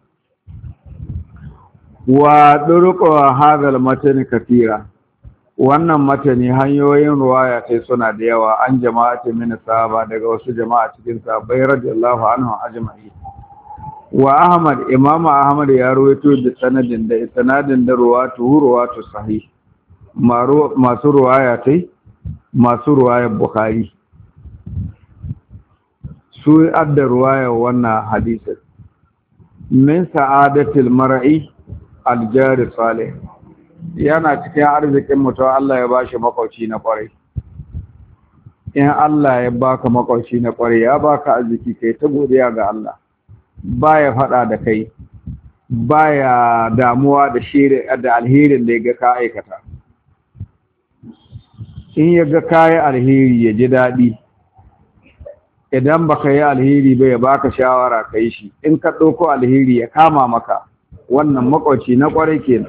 Wa durqu hadal matani katira, wannan matani hanyoyin ruwaya sai suna da yawa an jama'ati min sahaba daga wasu jama'a cikin sahabbai radiyallahu anhu ajma'i. Wa Ahmad Imam Ahmad ya rawaito da sanadin da sanadin da ruwatu ruwatu sahih, masu ruwaya tai masu ruwayar Bukhari su adda ruwayar wannan hadisin. Min sa'adatil mar'i aljari salih, yana cikin arzikin mutum Allah ya bashi makwauci na kwarai. In Allah ya baka makwauci na kwarai ya baka arziki, kai ta godiya ga Allah. Baya fada da kai, baya damuwa da shirin da alherin da ya ga ka aikata. In ya ga kayi alheri ya ji daɗi, idan baka yi alheri ba ya baka shawara ka yi shi, in ka ɗauko alheri ya kama maka, wannan makwauci na kwarai kenan.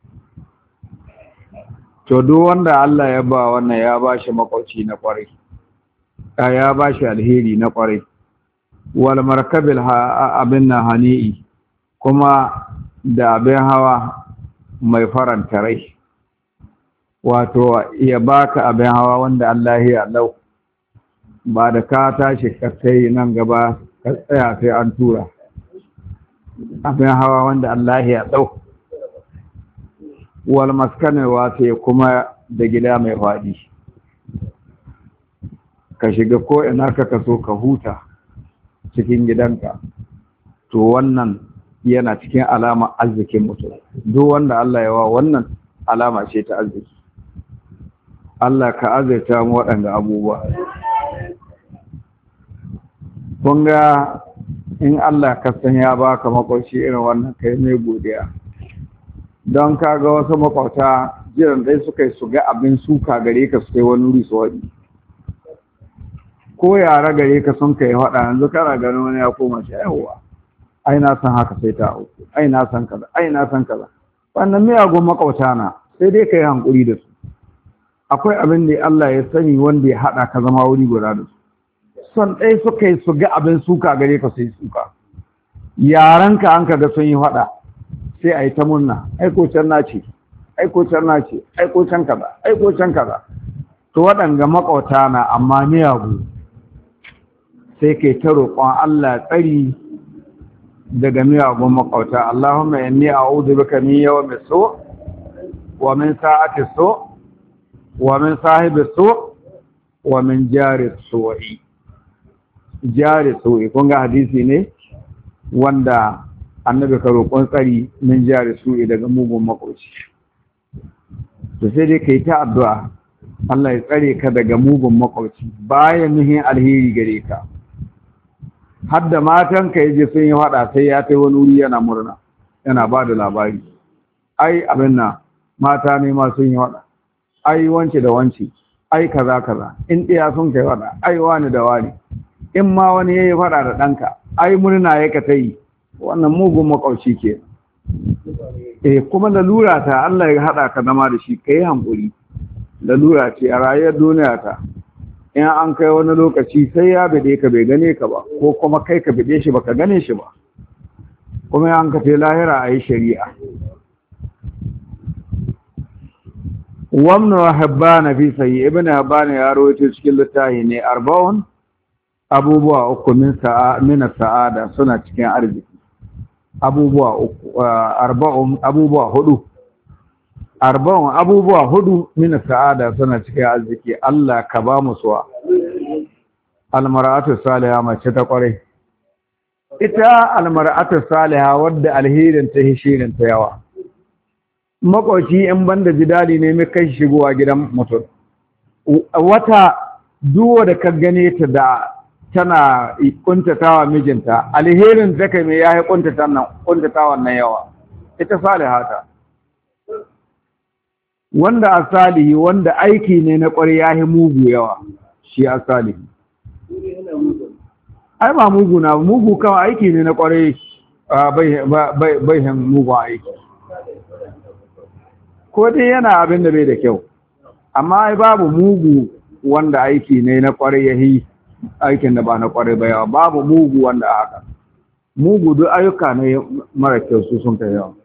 To duk wanda Allah ya ba wannan ya ba shi makwauci na kwarai, ya ba shi alheri na kwarai. Wal markabil abin na hani'i, kuma da abin hawa mai faranta rai, wato ya baka abin hawa wanda Allah ya lau, ba da ka tashi ka kai nan gaba ka tsaya sai an tura. Abin hawa wanda Allah ya ɗau, wal maskanin wata kuma da gida mai faɗi, ka shiga ko ina ka kaso ka huta cikin gidanka. To wannan yana cikin alama arzikin mutum. Duk wanda Allah ya wa wannan alama ce ta arziki. Allah ka azurta mu waɗanda abubuwa. Kun ga in Allah ka san ya baka makwauci irin wannan kai mai godiya. Don ka ga wasu makwauta jiran dai suka yi su ga abin suka gare ka su kai wani wuri su waɗi. ko yara gare ka sun kai faɗa yanzu kana ganin wani ya koma shi aihuwa ai na san haka sai ta auku ai na san kaza ai na san kaza wannan miyagun makauta na sai dai ka yi hankuri da su akwai abin da Allah ya sani wanda ya haɗa ka zama wuri guda da su son ɗaya suka yi su ga abin suka gare ka sai suka yaranka an ka ga sun yi faɗa sai a yi ta murna aiko can na ce aiko can na ce aiko can kaza aiko can kaza to waɗanga makauta na amma miyagu sai kai ta roƙon Allah tsari daga miyagun makauta Allahumma inni a'udhu bika min yawmi su wa min sa'ati su wa min sahibi su wa min jari su'i jari su'i kun ga hadisi ne wanda annabi ka roƙon tsari min jari su'i daga mugun makauci to sai dai kai ta addu'a Allah ya tsare ka daga mugun makauci bayan nihin alheri gare ka har da matan ka yaje sun yi hada sai ya kai wani wuri yana murna yana ba da labari ai abin nan mata ne ma sun yi hada ai wance da wance ai kaza kaza in ɗiya sun kai hada ai wani da wani in ma wani yayi fada da ɗanka ai murna yake ta yi wannan mugun makauci ke eh kuma lalura ta Allah ya hada ka zama da shi kai hankuri lalura ce a rayuwar duniya ta in an kai wani lokaci sai ya bide ka bai gane ka ba ko kuma kai ka bide shi baka gane shi ba kuma an ka te lahira a yi shari'a wamnu habbana fi sayyi ibn habbana ya rawaito cikin littafi ne arba'un abubuwa uku min sa'a min sa'ada suna cikin arziki abubuwa uku arba'un abubuwa hudu arba'un abubuwa hudu min sa'ada suna cikin arziki Allah ka ba mu suwa almar'atu salihah mace ta kware ita almar'atu salihah wadda alherin ta hishirin ta yawa makoci in banda jidali ne mai kai shigowa gidan mutum wata duwa da ka gane ta da tana kuntatawa mijinta alherin ta kai mai yayi kuntatawa kuntatawa nan yawa ita salihata wanda asalihi wanda aiki ne na ƙwari ya yi mugu yawa shi asalihi ai ba mugu na mugu kawai aiki ne na ƙwari bai hin mugu aiki ko dai yana abin da bai da kyau amma ai babu mugu wanda aiki ne na ƙwari ya yi aikin da ba na ƙwari ba yawa babu mugu wanda haka mugu duk ayyuka ne mara kyau su sun kai yawa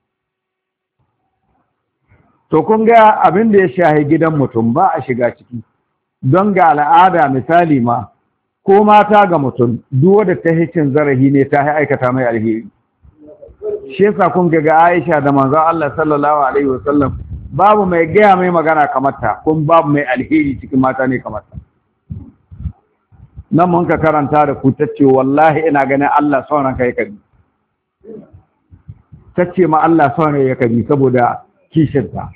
to kun ga abin da ya shahi gidan mutum ba a shiga ciki don ga al'ada misali ma ko mata ga mutum duk wanda ta hicin zarahi ne ta aikata mai alheri shi yasa kun ga Aisha da manzo Allah sallallahu alaihi wasallam babu mai gaya mai magana kamar ta kun babu mai alheri cikin mata ne kamar ta nan mun ka karanta da ku tace wallahi ina ganin Allah sauran kai kabi tace ma Allah sauran ya kabi saboda kishinta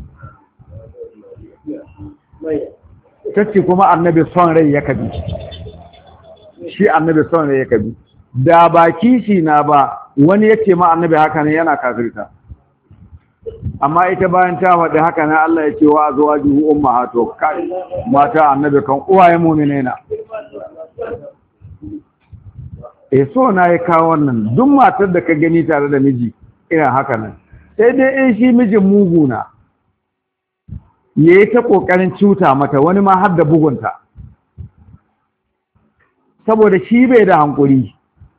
tace kuma annabi son rai ya kabi shi annabi son rai ya kabi da ba kishi na ba wani yace ma annabi haka ne yana kafirta amma ita bayan ta faɗi haka ne Allah ya ce wa azwajuhu ummahatu kai mata annabi kan uwaye mu'mine na eh so na ya kawo wannan duk matar da ka gani tare da miji ina haka nan sai dai in shi mijin muguna ya yi ta ƙoƙarin cuta mata wani ma har da bugunta saboda shi bai da hankuri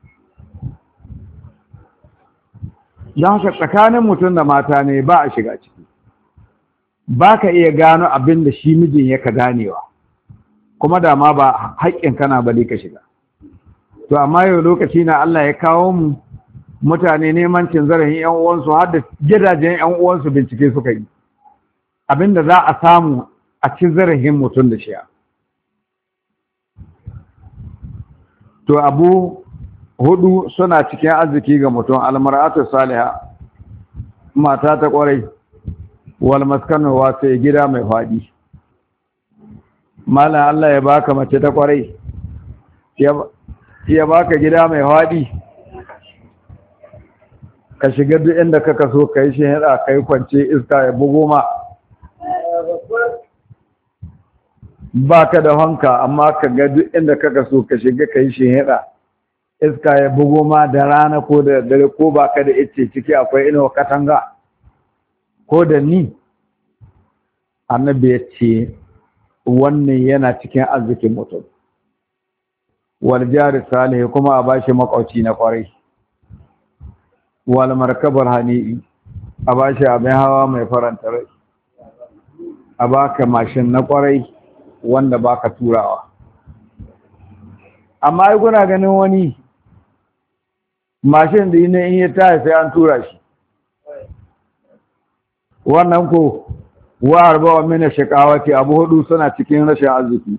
don haka tsakanin mutum da mata ne ba a shiga ciki ba ka iya gano abin da shi mijin ya ka ganewa kuma da ma ba haƙƙin kana bale ka shiga to amma yau lokaci na Allah ya kawo mu mutane neman cin zarafin ƴan uwansu har da gidajen ƴan uwansu bincike suka yi abinda za a samu a cin zarafin mutum da shi to abu hudu suna cikin arziki ga mutum almar'atu salihah mata ta kwarai wal maskanu wasi gida mai fadi mallan Allah ya baka mace ta kwarai ya baka gida mai fadi ka shiga duk inda kaka so kai shi hada kai kwance iska ya bugo ma ba ka da hanka amma ka ga duk inda kaka so ka shiga ka yi shehida iska ya bugo ma da rana ko da dare ko ba ka da ice ciki akwai inuwa katanga ko da ni annabi ya ce wannan yana cikin arzikin mutum wal jari salih kuma a bashi makauci na kwarai wal markabar hani'i a bashi abin hawa mai faranta rai a baka mashin na kwarai wanda baka turawa amma ai kuna ganin wani mashin da ne in ya taya sai an tura shi wannan ko wa arba'a min shaqawati abu hudu suna cikin rashin arziki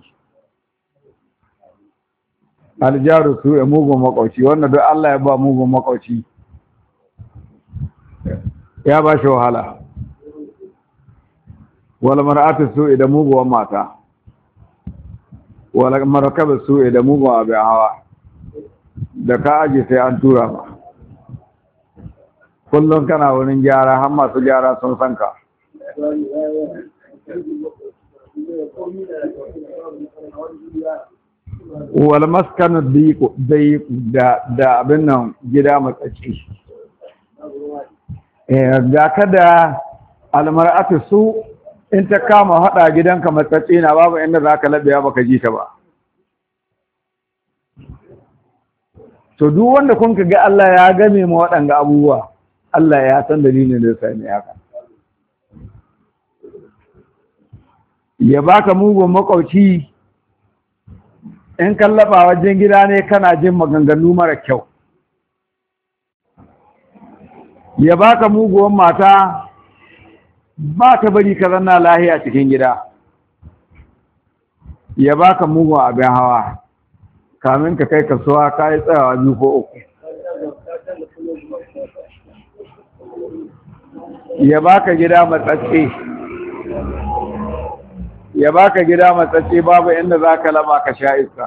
aljaru su ya mugun makauci wannan duk Allah ya ba mugun makauci ya ba shi wahala wala mar'atu su idan muguwan mata wala markaba su idan mugun abin hawa da ka aje sai an tura ba kullum kana wurin gyara har masu gyara sun san ka wal maskanu dai da da abin nan gida matsaci eh da kada almar'atu su in ta kama hada gidanka matsaci na babu inda zaka labiya baka ji ta ba to duk wanda kun ga Allah ya game mu waɗanga abubuwa Allah ya san dalilin da yasa ne haka ya baka mugun makauci in kallaba wajen gida ne kana jin maganganu mara kyau ya baka muguwan mata ba ta bari ka zanna lahiya cikin gida ya baka mugun abin hawa kamin ka kai kasuwa ka yi tsayawa biyu ko uku ya baka gida matsatse ya baka gida matsatse babu inda za ka laba ka sha iska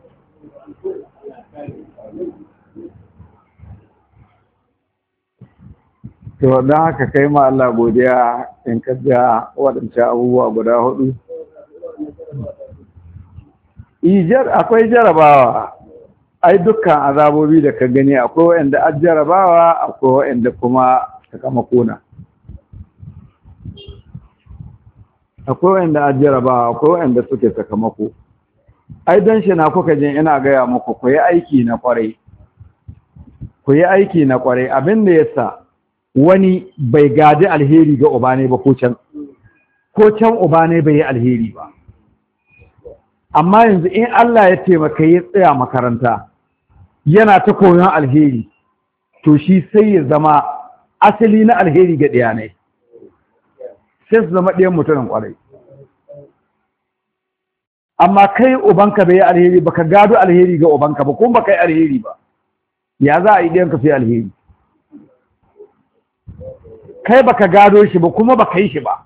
to don haka kai ma Allah godiya in ka ga waɗancan abubuwa guda hudu ijar akwai jarabawa ai dukkan azabobi da ka gani akwai wanda an jarabawa akwai wanda kuma sakamako na akwai wanda an jarabawa akwai wanda suke sakamako ai dan shi na kuka jin ina gaya muku ku yi aiki na kwarai ku yi aiki na kwarai abin da yasa wani bai gadi alheri ga uba ne ba ko can ko can uba ne bai yi alheri ba amma yanzu in Allah ya taimaka ya tsaya makaranta yana ta koyon alheri to shi sai ya zama asali na alheri ga ɗaya ne sai su zama ɗayan mutumin ƙwarai amma kai ubanka bai yi alheri ba ka gado alheri ga ubanka ba kuma ba ka yi alheri ba ya za a yi ɗayanka sai alheri kai ba ka gado shi ba kuma ba ka yi shi ba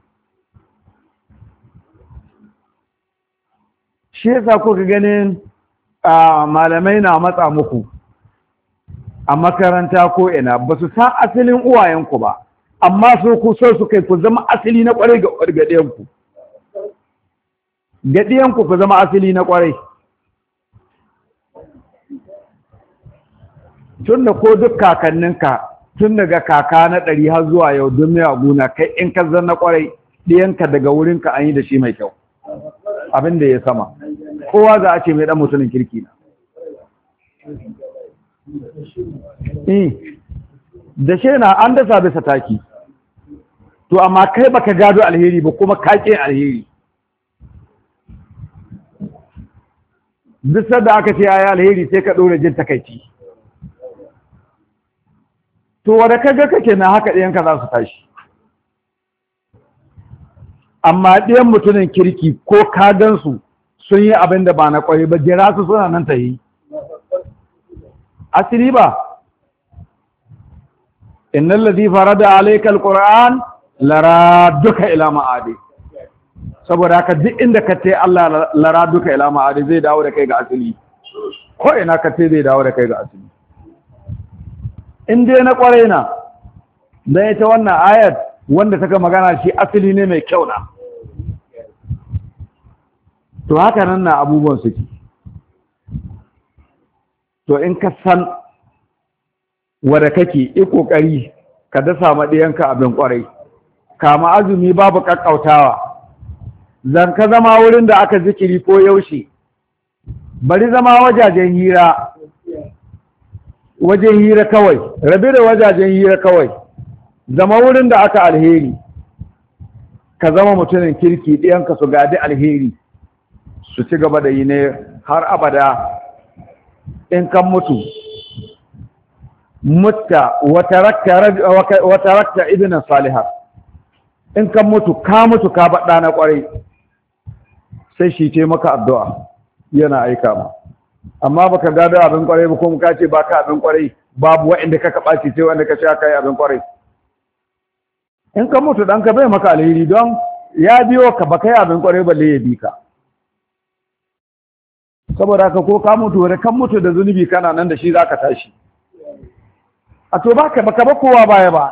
shi yasa kuka ganin malamai na matsa muku a makaranta ko ina ba su san asalin uwayenku ba amma so ku so su kai ku zama asali na kwarai ga gadiyanku gadiyanku ku zama asali na kwarai tun da ko duk kakanninka tun daga kaka na ɗari har zuwa yau don mai aguna kai in ka zan na kwarai ɗiyanka daga wurinka an yi da shi mai kyau abin da ya sama kowa za a ce mai ɗan mutumin kirki na da shi na an dasa bisa taki to amma kai baka gado alheri ba kuma kake alheri duk da aka ce ayi alheri sai ka ɗora jin takaici to wanda ka ga kake na haka ɗayanka za su tashi amma ɗayan mutumin kirki ko ka gansu sun yi abin da ba na ƙwari ba jira su suna nan ta yi asiri ba innal ladhi farada alayka alquran lara duka ila ma'adi saboda haka duk inda ka tai Allah lara duka ila ma'adi zai dawo da kai ga asili ko ina ka tai zai dawo da kai ga asili in dai na ƙware na dan ita wannan ayat wanda take magana shi asili ne mai kyau na to haka nan na abubuwan suke. To in ka san wadda kake yi ƙoƙari ka dasa maɗiyanka abin ƙwarai, kama azumi babu ƙaƙƙautawa, zan ka zama wurin da aka zikiri ko yaushe, bari zama wajajen hira, wajen hira kawai, rabi da wajajen hira kawai, zama wurin da aka alheri, ka zama mutumin kirki ɗiyanka su gadi alheri, su ci gaba da yi ne har abada. In kan mutu mutta wata rakta ibinan salihar, in kan mutu ka mutu ka baɗa na ƙwarai, sai shi ce maka addu'a yana aika ma. Amma baka gado abin ƙwarai ba kuma ka ce ba ka abin ƙwarai, babu wa'inda ka kaɓaci sai wanda ka ce aka yi abin ƙwarai. In kan mutu ɗanka bai maka alheri don ya biyo ka ba ka yi abin ƙwarai balle ya bi ka. Saboda haka ko ka mutu wani kan mutu da zunubi kana nan da shi za ka tashi. A to baka baka ba kowa baya ba.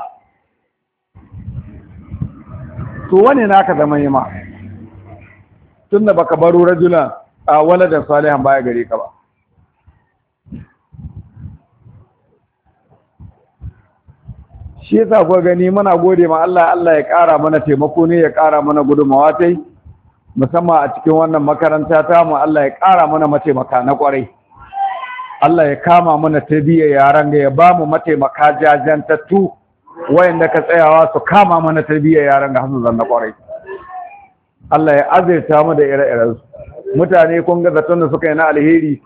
To wani naka zama yi ma. Tun da baka baro rajulan a waladan salihan baya gare ka ba. Shi yasa ko gani muna gode ma Allah, Allah ya ƙara mana taimako ne, ya ƙara mana gudunmawa tai. Musamman a cikin wannan makaranta ta mu, Allah ya ƙara mana mataimaka na ƙwarai. Allah ya kama mana tarbiyyar yaran ga, ya ba mu mataimaka jajantattu wayanda ka tsayawa su kama mana tarbiyyar yaran ga hasu zanna ƙwarai. Allah ya azirta mu da ire-iren su. Mutane kun ga zaton da suka yi na alheri,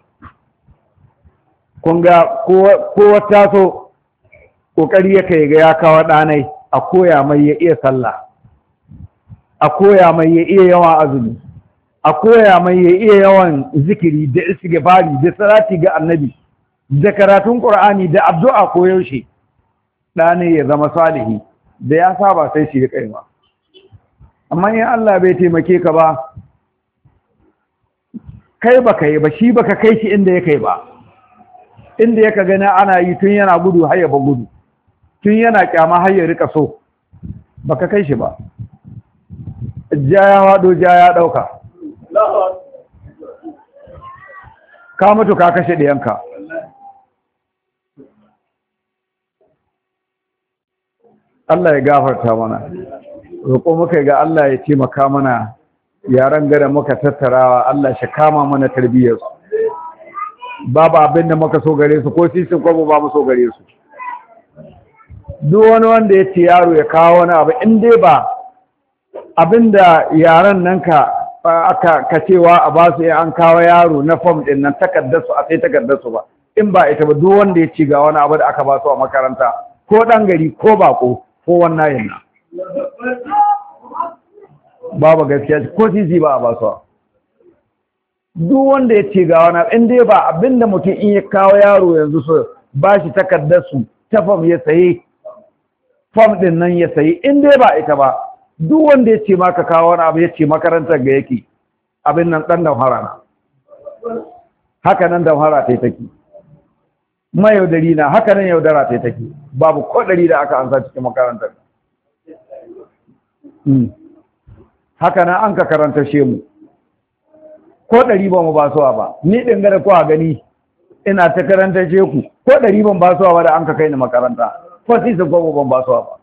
kun ga kowa taso ƙoƙari ya kai ga ya kawo ɗanai a koya mai ya iya sallah, a koya mai ya iya yawan azumi, a koya mai ya iya yawan zikiri da istighfari da salati ga annabi da karatun qur'ani da addu'a ko yaushe. Ɗane ya zama salihi da ya saba sai shi ya kai ma. Amma in Allah bai taimake ka ba, kai baka yi ba, shi baka kai shi inda ya kai ba, inda yaka gani ana yi tun yana gudu har ya ba gudu, tun yana kyama har ya rika so, baka kai shi ba. Ja ya wado ja ya ɗauka, ka mutu ka kashe ɗiyanka. Allah ya gafarta mana, roƙo muka ga Allah ya taimaka mana yaran gada muka tattarawa, Allah shi kama mana tarbiyyarsu. Babu abin da muka so gare su ko sisin kwabo ba mu so gare su. Duk wani wanda ya ce yaro ya kawo wani abu, in dai ba abinda yaran nan ka aka kacewa a ba su an kawo yaro na fom din nan takaddarsu a sai takaddarsu ba, in ba ita ba duk wanda ya ci ga wani abu da aka ba su a makaranta ko dan gari ko bako ko wannan yana babu gaskiya ko sisi ba a ba su. Duk wanda ya ci ga wani in dai ba abinda mutum in ya kawo yaro yanzu so ba shi takaddarsu ta fom ya sayi fom din nan ya sayi, in dai ba ita ba duk wanda ya ce maka kawo wani abu ya ce makarantar ga yake abin nan ɗan damhara na. Haka nan damhara ta yi take, ma yaudari na haka nan yaudara ta yi take, babu kwaɗari da aka ansa cikin makarantar. Haka nan an ka karanta shemu, ko ɗari ba mu ba suwa ba, ni ɗin gada kuwa gani ina ta karanta sheku, ko ɗari ban ba suwa ba da an ka kai ni makaranta, ko sisin ko ban ba suwa ba.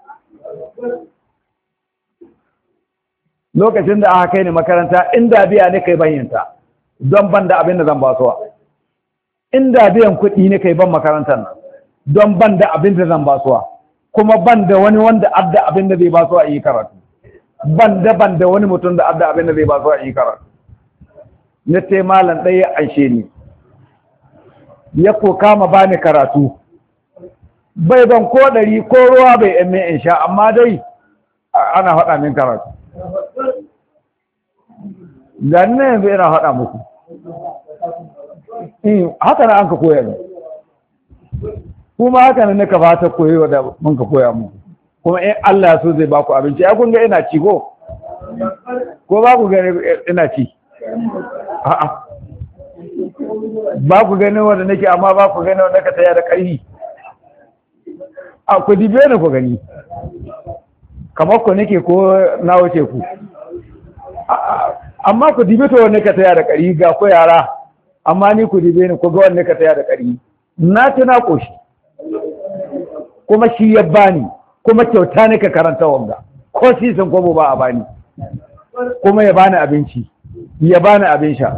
Lokacin da aka kai ni makaranta, inda biya ne kai banyanta don ban da abin da zan basuwa, inda biyan kuɗi ne kai ban makarantar nan don ban da abin da zan basuwa, kuma ban da wani wanda abda abin da zai basuwa a yi karatu, ban da ban da wani mutum da abda abin da zai basuwa a yi karatu. Na ce malam ɗaya ya anshe ni, ya ko kama ba ni karatu, bai ban ko ɗari ko ruwa bai yan in sha, amma dai ana faɗa min karatu. Gani na yanzu ina haɗa muku, haka na an ka koya ne, kuma haka na nika fata koyi wadda mun ka koya muku, kuma in Allah ya so zai baku abinci. Ya kun ga ina ci ko? Ko ba ku gani ina ci? A'a, ba ku gani wanda nake, amma ba ku gani wanda ka taya da ƙarfi. A ku dibe ni ku gani, kamar ku nake ko na wuce ku? amma ku dibe to wanne ka taya da ƙari ga ko yara amma ni ku dibe ni ku ga wanne ka taya da ƙari na ci na ƙoshi kuma shi ya bani kuma kyauta ne ka karanta wanga ko sisin kwabo ba a bani kuma ya bani abinci ya bani abin sha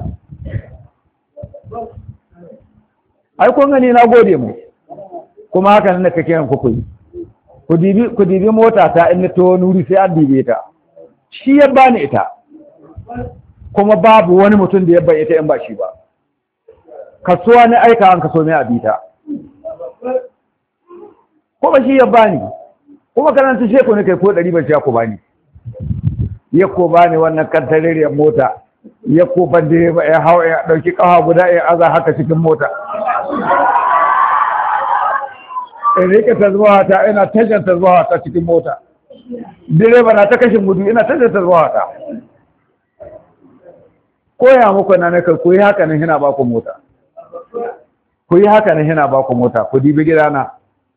ai kun gani na gode mu kuma haka nan kake yan ku kuyi ku dibi ku dibi mota ta in to nuri sai an dibe ta shi ya bani ita kuma babu wani mutum da ya bai ita in ba shi ba kasuwa ne aika an kaso mai abita kuma shi ya bani kuma karanta sheku ne kai ko ɗari ba shi ku bani ya ko bani wannan kantareriyar mota ya ko ban direba ya hawa ya ɗauki ƙafa guda ya aza haka cikin mota in rike ta zuwa ta ina tashin ta zuwa ta cikin mota direba na ta kashin gudu ina tashin ta zuwa ta koya muku na naka ku yi haka nan hina ba ku mota ku yi haka nan hina ba ku mota ku dibi gidana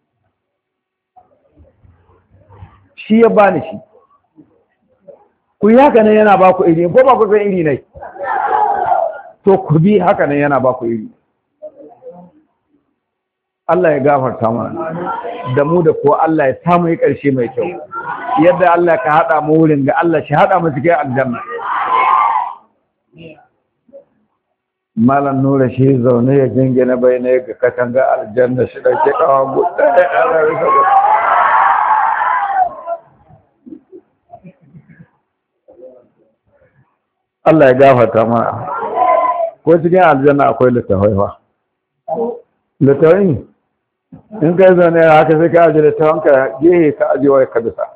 shi ya bani shi ku yi haka nan yana ba ku iri ko ba ku san iri ne to ku bi haka nan yana ba ku iri Allah ya gafarta mana da mu da ko Allah ya samu yi ƙarshe mai kyau yadda Allah ka haɗa mu wurin ga Allah shi haɗa mu cikin aljanna malam nura shi zaune ya jingina bai ne ga katanga aljanna shi ɗauke ƙawa guda da ɗara rika guda Allah ya gafarta mana ko cikin aljanna akwai littafai fa littafai in kai zaune haka sai ka ajiye littafan ka gehe ka ajiye wa ka bisa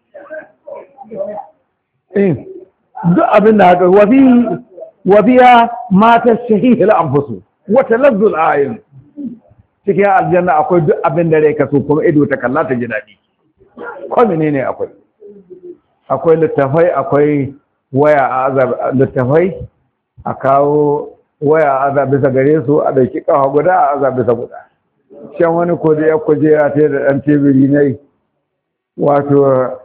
in duk abin da haka wafi wafiya mata shahihil anfusu wa talazzul ayin cikin aljanna akwai duk abin da rai ka so kuma ido ta kalla ta ji daɗi ko menene akwai akwai littafai akwai waya a azab littafai a kawo waya a azab bisa gare su a dauki kafa guda a azab bisa guda shan wani ko da ya kujera ta da dan tebiri ne wato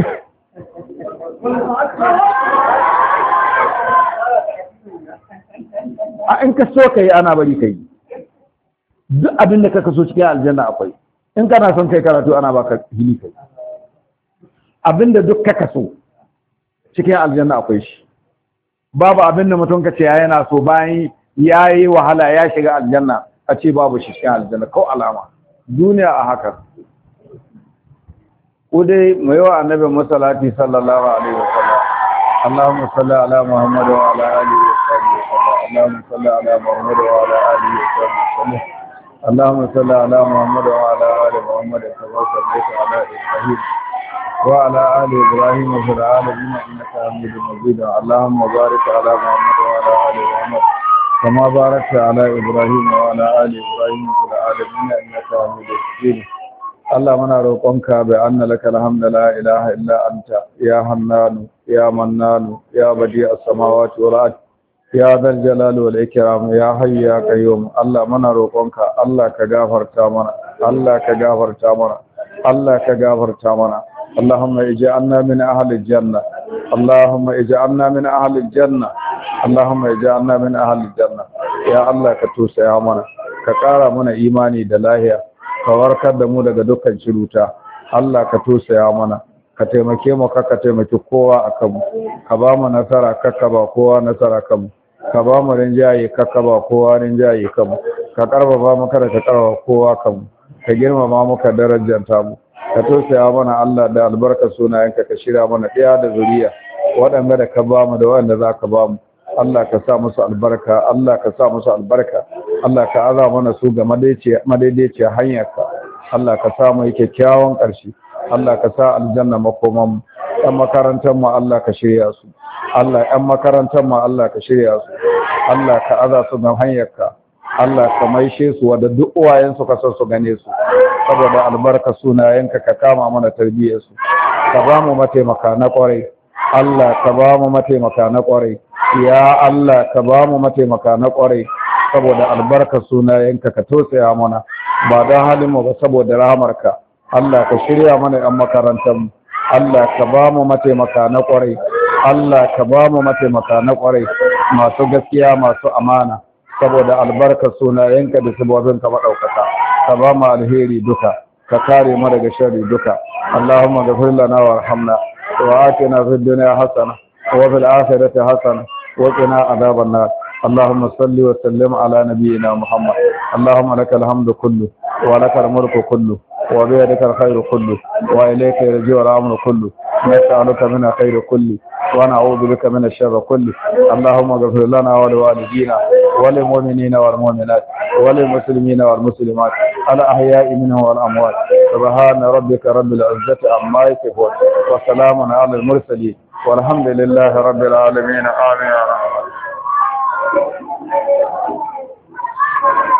a in ka so kai ana bari kai duk abin da kaka so cikin aljanna akwai in kana son kai karatu ana baka hili kai abinda duk kaka so cikin aljanna akwai shi babu abinda mutum ka ce yana so bayan ya yi wahala ya shiga aljanna a ce babu shi cikin aljanna ko alama duniya a haka ko dai mai yawa annabi musallati sallallahu alaihi wasallam Allahumma salli ala Muhammad wa ala alihi wa sahbihi Allahumma salli ala Muhammad wa ala alihi wa sahbihi Allahumma salli ala Muhammad wa ala ali Muhammad kama sallaita ala Ibrahim وعلى آل إبراهيم في العالمين إنك حميد مجيد اللهم بارك على محمد وعلى آل محمد كما باركت على إبراهيم وعلى آل إبراهيم في العالمين إنك حميد مجيد اللهم نروقك بأن لك الحمد لا إله إلا أنت يا حنان يا منان يا بديع السماوات والأرض يا ذا الجلال والإكرام يا حي يا قيوم اللهم نروقك الله كغفرت منا الله كغفرت منا الله كغفرت منا اللهم اجعلنا من أهل الجنة اللهم اجعلنا من أهل الجنة اللهم اجعلنا من أهل الجنة يا الله كتوسع يا منا كقارا منا إيماني دلاهيا كوركر دمو daga dukkan ciruta Allah ka tosaya mana ka taimake mu ka taimake kowa akan mu ka ba mu nasara ka ka ba kowa nasara kan mu ka ba mu rinjaye ka ka ba kowa rinjaye kan mu ka karba mu kada ka karba kowa kan mu ka girmama mu ka darajanta mu ka tausaya mana Allah da albarkar sunayenka ka shirya mana ɗaya da zuriya waɗanda da ka ba mu da waɗanda za ka ba mu Allah ka sa musu albarka Allah ka sa musu albarka Allah ka aza mana su ga madaidaiciya hanyarka Allah ka sa mu kyakkyawan ƙarshe Allah ka sa aljanna makoman mu ɗan makarantar mu Allah ka shirya su Allah ɗan makarantar mu Allah ka shirya su Allah ka aza su ga hanyarka Allah ka maishe su wadda duk uwayensu ka san su gane su saboda albarka sunayenka ka kama mana tarbiyyar su ka ba mu mataimaka na kwarai Allah ka ba mu mataimaka na kwarai ya Allah ka ba mu mataimaka na kwarai saboda albarka sunayenka ka tosaya mana ba don halin mu ba saboda rahamarka Allah ka shirya mana yan makarantar mu Allah ka ba mu mataimaka na kwarai Allah ka ba mu mataimaka na kwarai masu gaskiya masu amana saboda albarkar sunayenka da sabobinka madaukaka ka ba mu alheri duka ka kare mu daga sharri duka Allahumma ghfir lana warhamna wa atina fid dunya hasana wa fil akhirati hasana wa qina adhaban nar اللهم صل وسلم على نبينا محمد اللهم لك الحمد كله ولك الملك كله وبيدك الخير كله وإليك يرجع الأمر كله نسألك من الخير كله ونعوذ بك من الشر كله اللهم اغفر لنا ولوالدينا وللمؤمنين والمؤمنات وللمسلمين والمسلمات الأحياء منهم والأموات سبحان ربك رب العزة عما يصفون وسلام على المرسلين والحمد لله رب العالمين آمين يا رب. Thank you.